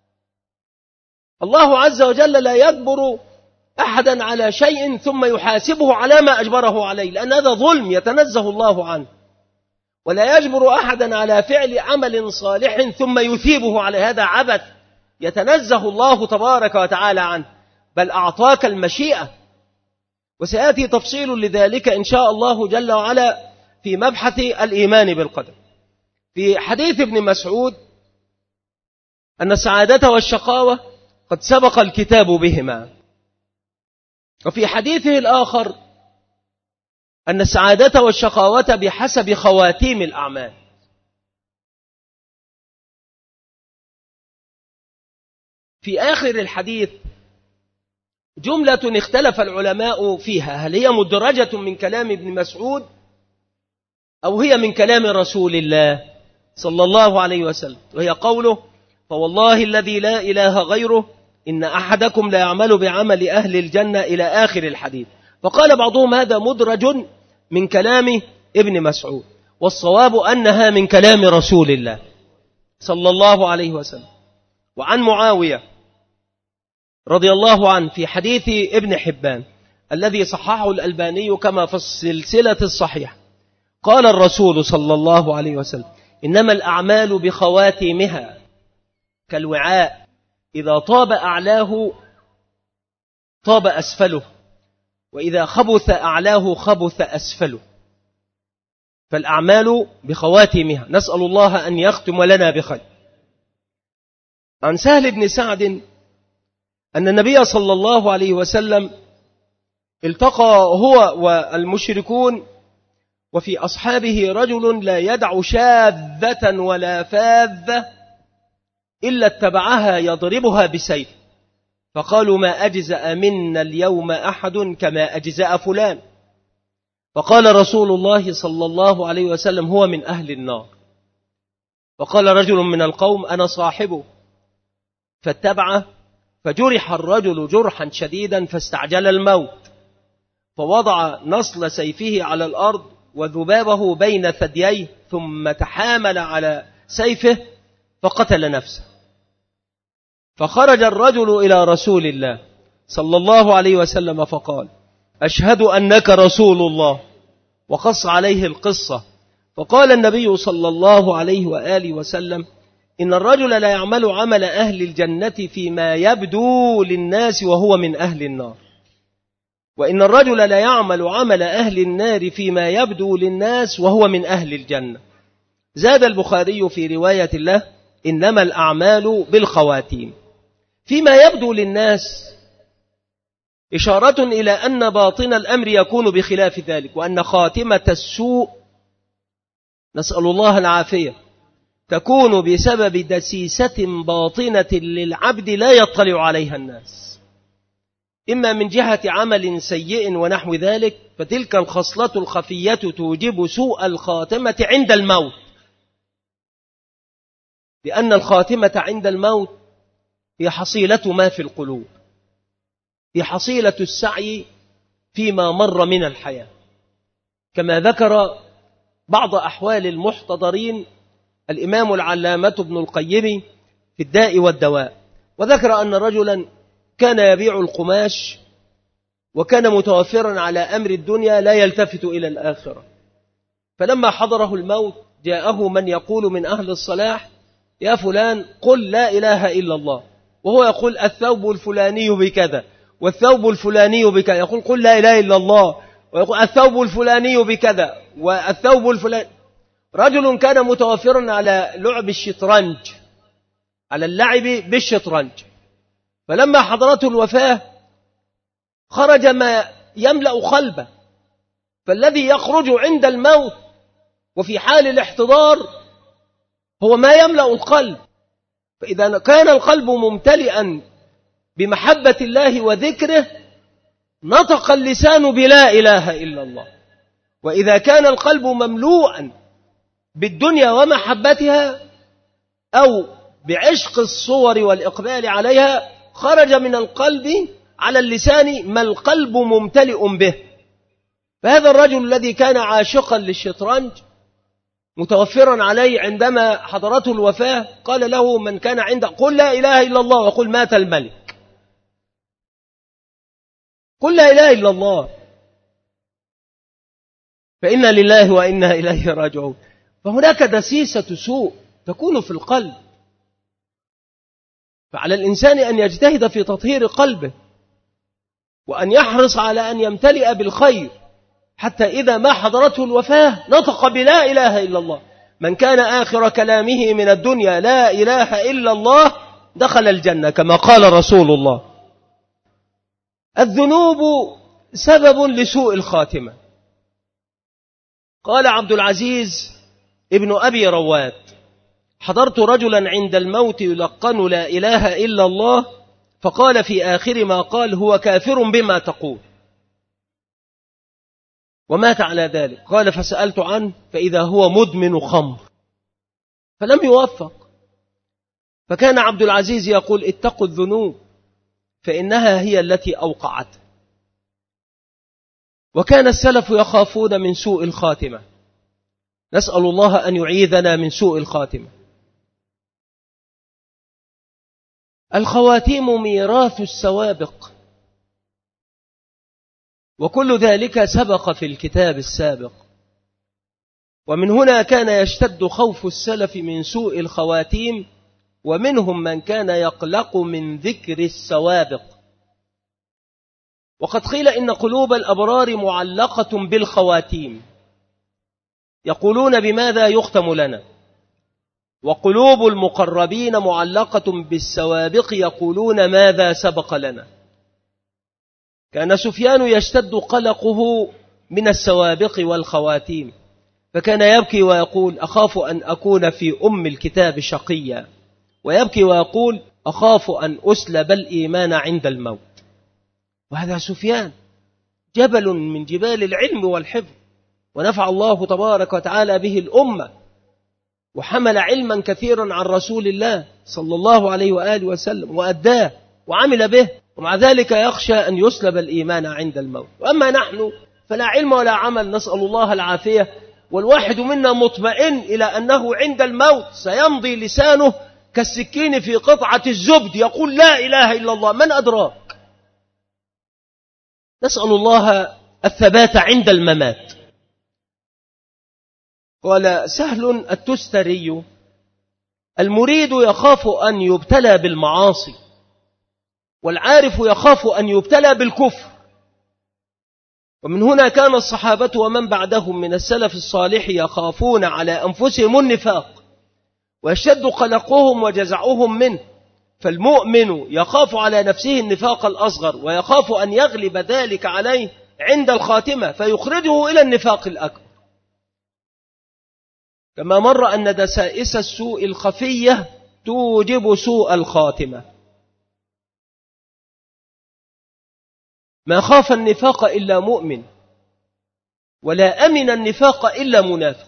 الله عز وجل لا يجبر أحدا على شيء ثم يحاسبه على ما أجبره عليه، لأن هذا ظلم يتنزه الله عنه. ولا يجبر أحدا على فعل عمل صالح ثم يثيبه على هذا عبث يتنزه الله تبارك وتعالى عنه، بل أعطاك المشيئة. وسيأتي تفصيل لذلك إن شاء الله جل وعلا في مبحث الإيمان بالقدر. في حديث ابن مسعود أن السعادة والشقاوة قد سبق الكتاب بهما. وفي حديثه الآخر أن السعادة والشقاوة بحسب خواتيم الأعمال. في آخر الحديث جملة اختلف العلماء فيها، هل هي مدرجة من كلام ابن مسعود أو هي من كلام رسول الله صلى الله عليه وسلم، وهي قوله فوالله الذي لا إله غيره إن أحدكم لا يعمل بعمل أهل الجنة إلى آخر الحديث. فقال بعضهم هذا مدرج من كلام ابن مسعود، والصواب أنها من كلام رسول الله صلى الله عليه وسلم. وعن معاوية رضي الله عنه في حديث ابن حبان الذي صححه الألباني كما في السلسلة الصحيحة، قال الرسول صلى الله عليه وسلم إنما الأعمال بخواتيمها كالوعاء إذا طاب أعلاه طاب أسفله، وإذا خبث أعلاه خبث أسفله. فالأعمال بخواتيمها، نسأل الله أن يختم لنا بخير. عن سهل بن سعد أن النبي صلى الله عليه وسلم التقى هو والمشركون، وفي أصحابه رجل لا يدع شاذة ولا فاذة إلا اتبعها يضربها بسيف، فقالوا ما أجزأ منا اليوم أحد كما أجزأ فلان. فقال رسول الله صلى الله عليه وسلم هو من أهل النار. فقال رجل من القوم أنا صاحبه، فاتبعه، فجرح الرجل جرحا شديدا فاستعجل الموت، فوضع نصل سيفه على الأرض وذبابه بين ثدييه، ثم تحامل على سيفه فقتل نفسه. فخرج الرجل إلى رسول الله صلى الله عليه وسلم فقال أشهد أنك رسول الله، وقص عليه القصة. فقال النبي صلى الله عليه وآله وسلم إن الرجل لا يعمل عمل أهل الجنة فيما يبدو للناس وهو من أهل النار، وإن الرجل لا يعمل عمل أهل النار فيما يبدو للناس وهو من أهل الجنة. زاد البخاري في رواية له إنما الأعمال بالخواتيم. فيما يبدو للناس إشارة إلى أن باطن الأمر يكون بخلاف ذلك، وأن خاتمة السوء نسأل الله العافية تكون بسبب دسيسة باطنة للعبد لا يطلع عليها الناس، إما من جهة عمل سيء ونحو ذلك، فتلك الخصلة الخفية توجب سوء الخاتمة عند الموت، لأن الخاتمة عند الموت هي حصيلة ما في القلوب، هي حصيلة السعي فيما مر من الحياة، كما ذكر بعض أحوال المحتضرين الإمام العلامة ابن القيم في الداء والدواء، وذكر أن رجلا كان يبيع القماش وكان متوفرا على أمر الدنيا لا يلتفت إلى الآخرة، فلما حضره الموت جاءه من يقول من أهل الصلاح يا فلان قل لا إله إلا الله، وهو يقول الثوب الفلاني بكذا والثوب الفلاني بكذا، يقول قل لا إله إلا الله ويقول الثوب الفلاني بكذا والثوب الفلاني. رجل كان متوفرا على لعب الشطرنج، على اللعب بالشطرنج، فلما حضرته الوفاة خرج ما يملأ قلبه، فالذي يخرج عند الموت وفي حال الاحتضار هو ما يملأ القلب. فإذا كان القلب ممتلئا بمحبة الله وذكره نطق اللسان بلا إله إلا الله، وإذا كان القلب مملوءا بالدنيا ومحبتها أو بعشق الصور والإقبال عليها خرج من القلب على اللسان ما القلب ممتلئ به. فهذا الرجل الذي كان عاشقا للشطرنج متوفرا عليه عندما حضرته الوفاة قال له من كان عنده قل لا إله إلا الله وقل مات الملك، قل لا إله إلا الله، فإنا لله وإنا إليه راجعون. فهناك دسيسة سوء تكون في القلب، فعلى الإنسان أن يجتهد في تطهير قلبه وأن يحرص على أن يمتلئ بالخير حتى إذا ما حضرته الوفاة نطق بلا إله إلا الله. من كان آخر كلامه من الدنيا لا إله إلا الله دخل الجنة كما قال رسول الله. الذنوب سبب لسوء الخاتمة. قال عبد العزيز ابن أبي رواد حضرت رجلا عند الموت يلقن لا إله إلا الله فقال في آخر ما قال هو كافر بما تقول، ومات على ذلك. قال فسألت عنه فإذا هو مدمن خمر، فلم يوفق. فكان عبد العزيز يقول اتقوا الذنوب فإنها هي التي أوقعت. وكان السلف يخافون من سوء الخاتمة، نسأل الله أن يعيذنا من سوء الخاتمة. الخواتيم ميراث السوابق، وكل ذلك سبق في الكتاب السابق. ومن هنا كان يشتد خوف السلف من سوء الخواتيم، ومنهم من كان يقلق من ذكر السوابق. وقد قيل إن قلوب الأبرار معلقة بالخواتيم، يقولون بماذا يختم لنا، وقلوب المقربين معلقة بالسوابق يقولون ماذا سبق لنا. كان سفيان يشتد قلقه من السوابق والخواتيم، فكان يبكي ويقول أخاف أن أكون في أم الكتاب شقيا، ويبكي ويقول أخاف أن أسلب الإيمان عند الموت. وهذا سفيان جبل من جبال العلم والحفظ، ونفع الله تبارك وتعالى به الأمة، وحمل علما كثيرا عن رسول الله صلى الله عليه وآله وسلم وأداه وعمل به، ومع ذلك يخشى أن يسلب الإيمان عند الموت. وأما نحن فلا علم ولا عمل، نسأل الله العافية، والواحد منا مطمئن إلى أنه عند الموت سيمضي لسانه كالسكين في قطعة الزبد يقول لا إله إلا الله، من أدراك. نسأل الله الثبات عند الممات. قال سهل التستري المريد يخاف أن يبتلى بالمعاصي، والعارف يخاف أن يبتلى بالكفر. ومن هنا كان الصحابة ومن بعدهم من السلف الصالح يخافون على أنفسهم النفاق، ويشتد قلقهم وجزعهم منه. فالمؤمن يخاف على نفسه النفاق الأصغر، ويخاف أن يغلب ذلك عليه عند الخاتمة فيخرجه إلى النفاق الأكبر. كما مر أن دسائس السوء الخفية توجب سوء الخاتمة. ما خاف النفاق إلا مؤمن، ولا أمن النفاق إلا منافق.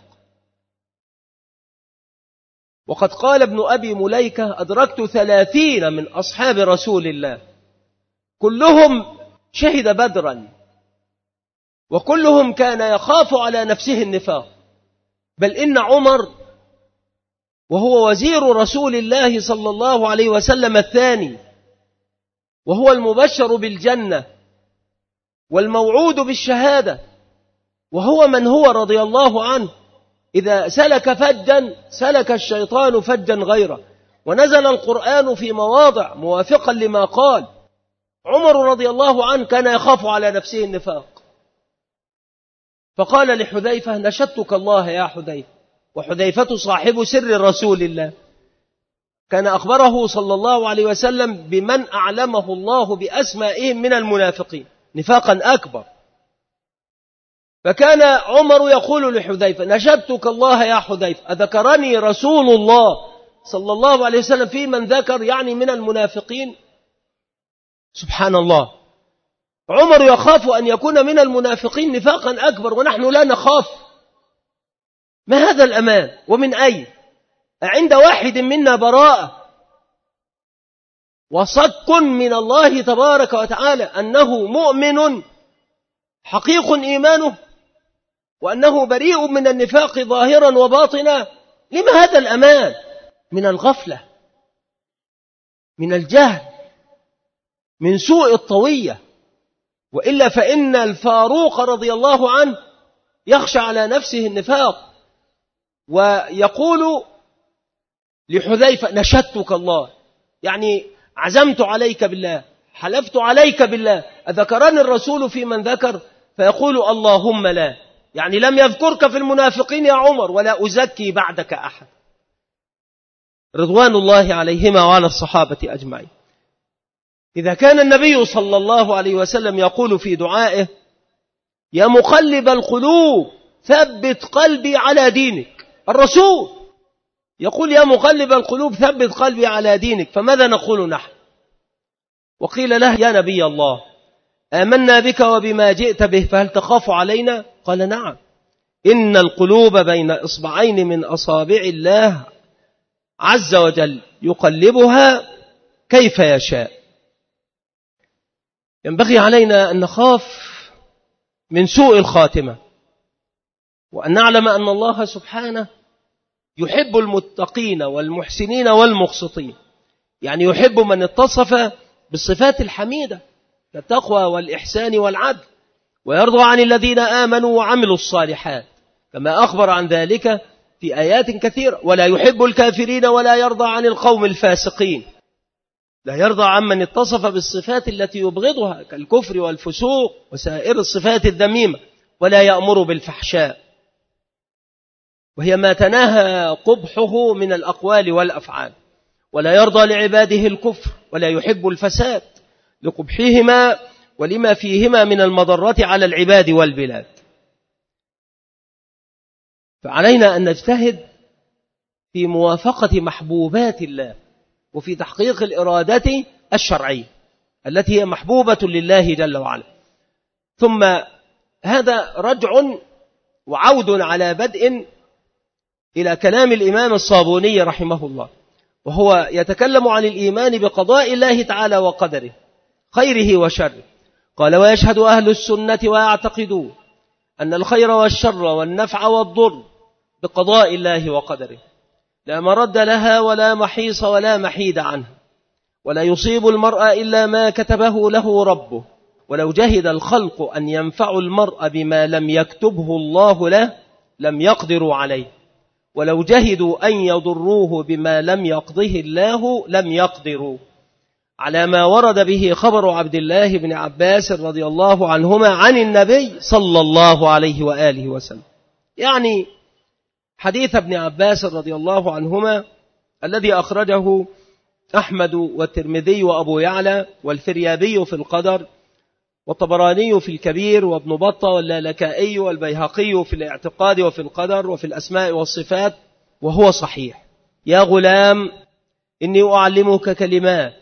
وقد قال ابن أبي مليكة أدركت 30 من أصحاب رسول الله كلهم شهد بدرا، وكلهم كان يخاف على نفسه النفاق. بل إن عمر وهو وزير رسول الله صلى الله عليه وسلم الثاني، وهو المبشر بالجنة والموعود بالشهادة، وهو من هو رضي الله عنه إذا سلك فجا سلك الشيطان فجا غيره، ونزل القرآن في مواضع موافقا لما قال. عمر رضي الله عنه كان يخاف على نفسه النفاق، فقال لحذيفة نشدتك الله يا حذيفة، وحذيفة صاحب سر رسول الله، كان أخبره صلى الله عليه وسلم بمن أعلمه الله بأسمائهم من المنافقين نفاقا أكبر. فكان عمر يقول لحذيفة: نشدتك الله يا حذيفة، أذكرني رسول الله صلى الله عليه وسلم في من ذكر يعني من المنافقين؟ سبحان الله، عمر يخاف أن يكون من المنافقين نفاقا أكبر ونحن لا نخاف. ما هذا الأمان؟ ومن أين؟ عند واحد منا براءة وصك من الله تبارك وتعالى أنه مؤمن حقيق إيمانه وأنه بريء من النفاق ظاهرا وباطنا. لما هذا الأمان؟ من الغفلة، من الجهل، من سوء الطوية. وإلا فإن الفاروق رضي الله عنه يخشى على نفسه النفاق ويقول لحذيفة: نشدتك الله، يعني عزمت عليك بالله، حلفت عليك بالله. أذكرني الرسول في من ذكر؟ فيقول: اللهم لا، يعني لم يذكرك في المنافقين يا عمر، ولا أزكي بعدك أحد. رضوان الله عليهما وعلى الصحابة أجمعين. إذا كان النبي صلى الله عليه وسلم يقول في دعائه: يا مقلب القلوب ثبت قلبي على دينك، الرسول يقول: يا مقلب القلوب ثبت قلبي على دينك، فماذا نقول نحن؟ وقيل له: يا نبي الله، آمنا بك وبما جئت به، فهل تخاف علينا؟ قال: نعم، إن القلوب بين إصبعين من أصابع الله عز وجل يقلبها كيف يشاء. ينبغي علينا أن نخاف من سوء الخاتمة، وأن نعلم أن الله سبحانه يحب المتقين والمحسنين والمقسطين، يعني يحب من اتصف بالصفات الحميدة كالتقوى والإحسان والعدل، ويرضى عن الذين آمنوا وعملوا الصالحات كما أخبر عن ذلك في آيات كثيرة. ولا يحب الكافرين ولا يرضى عن القوم الفاسقين، لا يرضى عن من اتصف بالصفات التي يبغضها كالكفر والفسوق وسائر الصفات الذميمة. ولا يأمر بالفحشاء، وهي ما تناهى قبحه من الأقوال والأفعال. ولا يرضى لعباده الكفر، ولا يحب الفساد لقبحهما ولما فيهما من المضرة على العباد والبلاد. فعلينا أن نجتهد في موافقة محبوبات الله وفي تحقيق الإرادة الشرعية التي هي محبوبة لله جل وعلا. ثم هذا رجع وعود على بدء إلى كلام الإمام الصابوني رحمه الله، وهو يتكلم عن الإيمان بقضاء الله تعالى وقدره خيره وشره. قال: ويشهد أهل السنة ويعتقدون أن الخير والشر والنفع والضر بقضاء الله وقدره، لا مرد لها ولا محيص ولا محيد عنها، ولا يصيب المرء إلا ما كتبه له ربه، ولو جهد الخلق أن ينفعوا المرء بما لم يكتبه الله له لم يقدروا عليه، ولو جهدوا أن يضروه بما لم يقضه الله لم يقدروا، على ما ورد به خبر عبد الله بن عباس رضي الله عنهما عن النبي صلى الله عليه وآله وسلم. يعني حديث ابن عباس رضي الله عنهما الذي أخرجه أحمد والترمذي وأبو يعلى والفريابي في القدر والطبراني في الكبير وابن بطة واللالكائي والبيهقي في الاعتقاد وفي القدر وفي الأسماء والصفات، وهو صحيح. يا غلام إني أعلمك كلمات،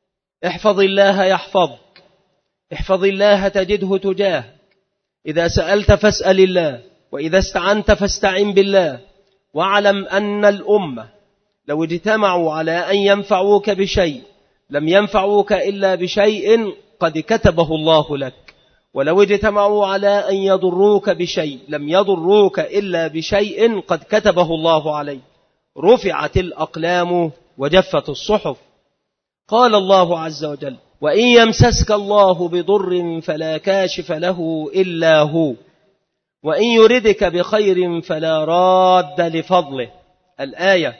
احفظ الله يحفظك، احفظ الله تجده تجاهك، إذا سألت فاسأل الله، وإذا استعنت فاستعن بالله، واعلم أن الأمة لو اجتمعوا على أن ينفعوك بشيء لم ينفعوك إلا بشيء قد كتبه الله لك، ولو اجتمعوا على أن يضروك بشيء لم يضروك إلا بشيء قد كتبه الله عليك، رفعت الأقلام وجفت الصحف. قال الله عز وجل: وإن يمسسك الله بضر فلا كاشف له إلا هو، وإن يردك بخير فلا راد لفضله. الآية.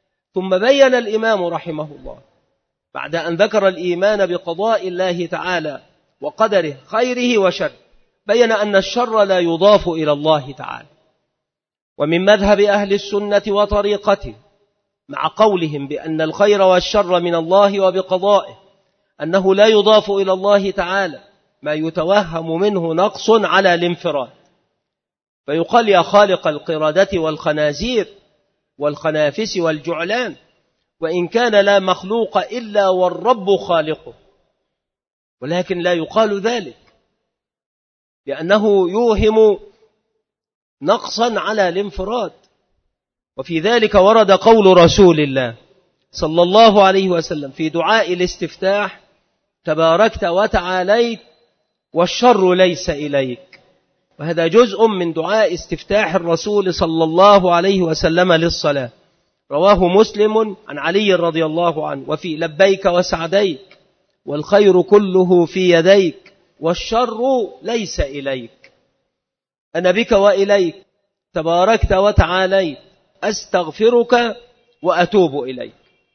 ثم بين الإمام رحمه الله بعد أن ذكر الإيمان بقضاء الله تعالى وقدره خيره وشره، بين أن الشر لا يضاف إلى الله تعالى. ومن مذهب أهل السنة وطريقته مع قولهم بأن الخير والشر من الله وبقضائه، أنه لا يضاف إلى الله تعالى ما يتوهم منه نقص على الانفراد، فيقال يا خالق القردة والخنازير والخنافس والجعلان، وإن كان لا مخلوق إلا والرب خالقه، ولكن لا يقال ذلك لأنه يوهم نقصا على الانفراد. وفي ذلك ورد قول رسول الله صلى الله عليه وسلم في دعاء الاستفتاح: تباركت وتعاليت والشر ليس إليك. وهذا جزء من دعاء استفتاح الرسول صلى الله عليه وسلم للصلاة، رواه مسلم عن علي رضي الله عنه: وفي لبيك وسعديك والخير كله في يديك والشر ليس إليك، أنا بك وإليك تباركت وتعاليت أستغفرك وأتوب إليك.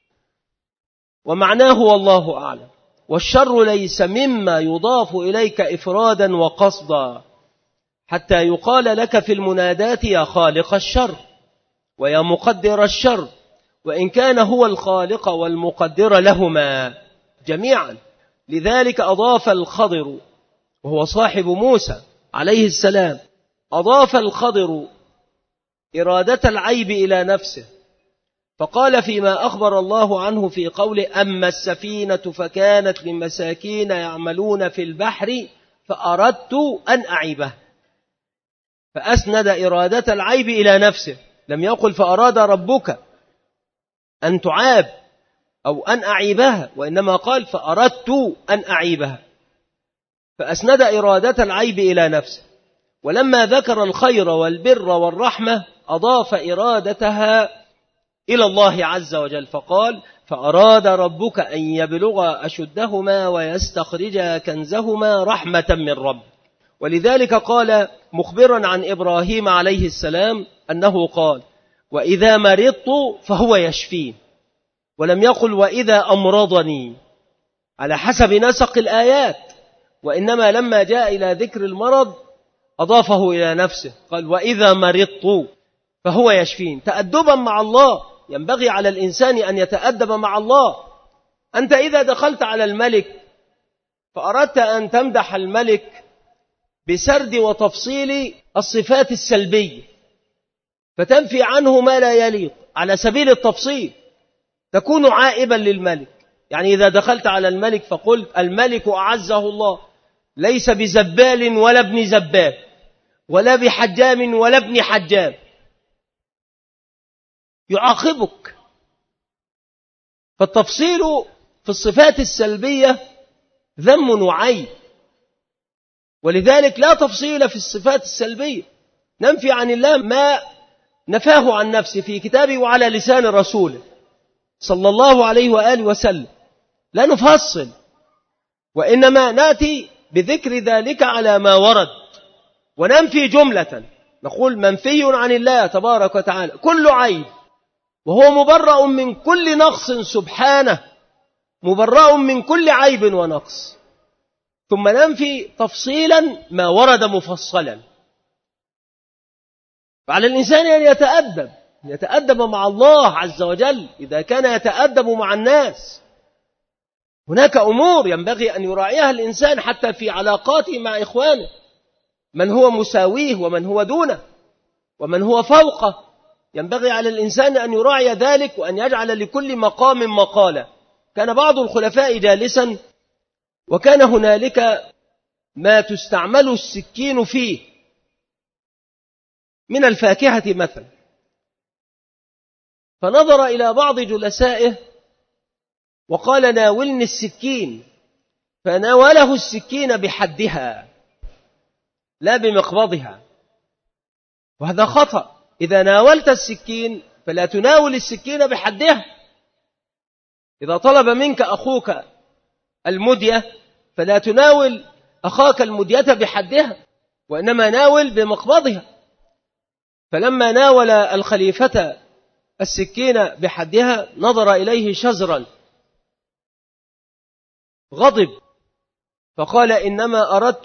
ومعناه والله أعلم. والشر ليس مما يضاف إليك إفرادا وقصدا، حتى يقال لك في المنادات يا خالق الشر ويا مقدر الشر، وإن كان هو الخالق والمقدر لهما جميعا. لذلك أضاف الخضر وهو صاحب موسى عليه السلام، أضاف الخضر إرادة العيب إلى نفسه، فقال فيما أخبر الله عنه في قوله: أما السفينة فكانت لمساكين يعملون في البحر فأردت أن أعيبها، فأسند إرادة العيب إلى نفسه، لم يقل فأراد ربك أن تعاب أو أن أعيبها، وإنما قال فأردت أن أعيبها، فأسند إرادة العيب إلى نفسه. ولما ذكر الخير والبر والرحمة أضاف إرادتها إلى الله عز وجل، فقال: فأراد ربك أن يبلغ أشدهما ويستخرج كنزهما رحمة من رب. ولذلك قال مخبرا عن إبراهيم عليه السلام أنه قال: وإذا مرضت فهو يشفين، ولم يقل وإذا أمرضني على حسب نسق الآيات، وإنما لما جاء إلى ذكر المرض أضافه إلى نفسه، قال: وإذا مرضت فهو يشفين، تأدبا مع الله. ينبغي على الإنسان أن يتأدب مع الله. أنت إذا دخلت على الملك فأردت أن تمدح الملك بسرد وتفصيل الصفات السلبية، فتنفي عنه ما لا يليق على سبيل التفصيل، تكون عائبا للملك. يعني إذا دخلت على الملك فقلت: الملك أعزه الله ليس بزبال ولا ابن زبال ولا بحجام ولا ابن حجام، يعاقبك. فالتفصيل في الصفات السلبية ذم وعيب، ولذلك لا تفصيل في الصفات السلبية، ننفي عن الله ما نفاه عن نفسه في كتابه وعلى لسان رسوله صلى الله عليه وآله وسلم، لا نفصل، وإنما نأتي بذكر ذلك على ما ورد، وننفي جملة، نقول منفي عن الله تبارك وتعالى كل عيب، وهو مبرأ من كل نقص سبحانه، مبرأ من كل عيب ونقص، ثم ننفي تفصيلا ما ورد مفصلا. فعلى الإنسان أن يتأدب مع الله عز وجل إذا كان يتأدب مع الناس. هناك أمور ينبغي أن يراعيها الإنسان حتى في علاقاته مع إخوانه، من هو مساويه ومن هو دونه ومن هو فوقه، ينبغي على الإنسان أن يراعي ذلك وأن يجعل لكل مقام مقالة. كان بعض الخلفاء جالسا وكان هنالك ما تستعمل السكين فيه من الفاكهة مثلا، فنظر إلى بعض جلسائه وقال: ناولني السكين، فناوله السكين بحدها لا بمقبضها، وهذا خطأ. إذا ناولت السكين فلا تناول السكين بحدها، إذا طلب منك أخوك المدية فلا تناول أخاك المدية بحدها، وإنما ناول بمقبضها. فلما ناول الخليفة السكين بحدها نظر إليه شزرا، غضب، فقال: إنما أردت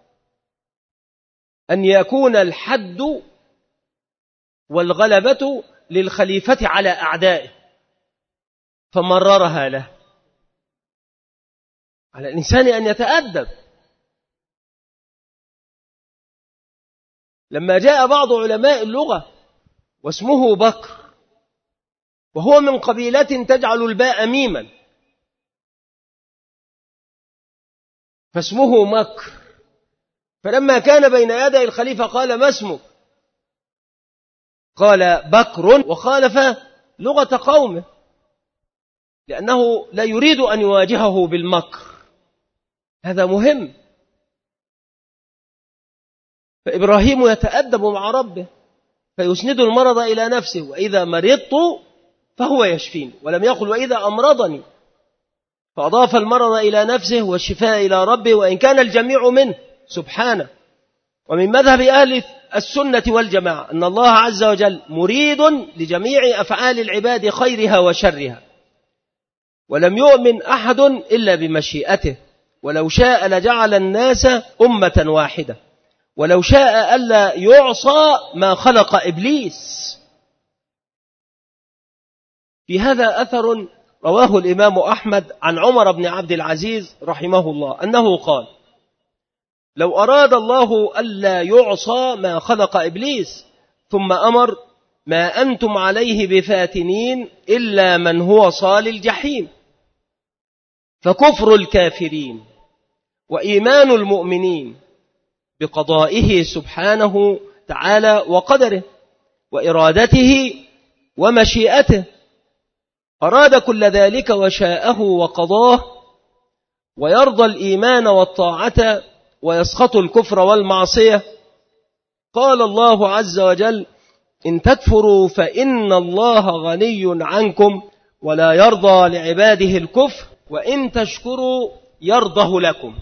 أن يكون الحد والغلبة للخليفة على أعدائه، فمررها له. على الإنسان أن يتأدب. لما جاء بعض علماء اللغة واسمه بكر وهو من قبيلة تجعل الباء ميما فاسمه مكر، فلما كان بين يدي الخليفة قال ما اسمك؟ قال بكر، وخالف لغة قومه لأنه لا يريد أن يواجهه بالمكر. هذا مهم. فإبراهيم يتأدب مع ربه فيسند المرض إلى نفسه، وإذا مرضت فهو يشفين، ولم يقل وإذا أمرضني، فأضاف المرض إلى نفسه والشفاء إلى ربه، وإن كان الجميع منه سبحانه. ومن مذهب أهل السنة والجماعة أن الله عز وجل مريد لجميع أفعال العباد خيرها وشرها، ولم يؤمن أحد إلا بمشيئته، ولو شاء لجعل الناس أمة واحدة، ولو شاء ألا يعصى ما خلق إبليس. في هذا أثر رواه الإمام أحمد عن عمر بن عبد العزيز رحمه الله أنه قال: لو أراد الله ألا يعصى ما خلق إبليس ثم أمر ما أنتم عليه بفاتنين إلا من هو صال الجحيم. فكفر الكافرين وإيمان المؤمنين بقضائه سبحانه تعالى وقدره وإرادته ومشيئته. أراد كل ذلك وشاءه وقضاه، ويرضى الإيمان والطاعة ويسخط الكفر والمعصية. قال الله عز وجل: إن تكفروا فإن الله غني عنكم ولا يرضى لعباده الكفر وإن تشكروا يرضه لكم.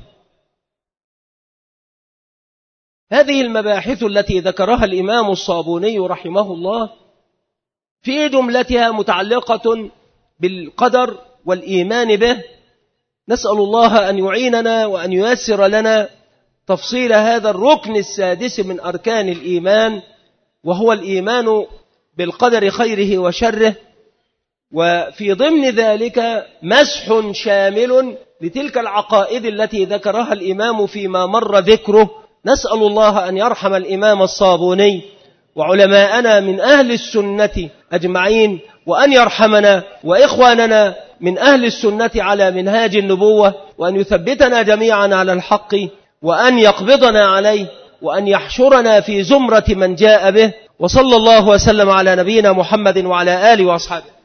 هذه المباحث التي ذكرها الإمام الصابوني رحمه الله في جملتها متعلقة بالقدر والإيمان به. نسأل الله أن يعيننا وأن ييسر لنا تفصيل هذا الركن السادس من أركان الإيمان، وهو الإيمان بالقدر خيره وشره، وفي ضمن ذلك مسح شامل لتلك العقائد التي ذكرها الإمام فيما مر ذكره. نسأل الله أن يرحم الإمام الصابوني وعلماءنا من أهل السنة أجمعين، وأن يرحمنا وإخواننا من أهل السنة على منهاج النبوة، وأن يثبتنا جميعا على الحق، وأن يقبضنا عليه، وأن يحشرنا في زمرة من جاء به. وصلى الله وسلم على نبينا محمد وعلى آله وأصحابه.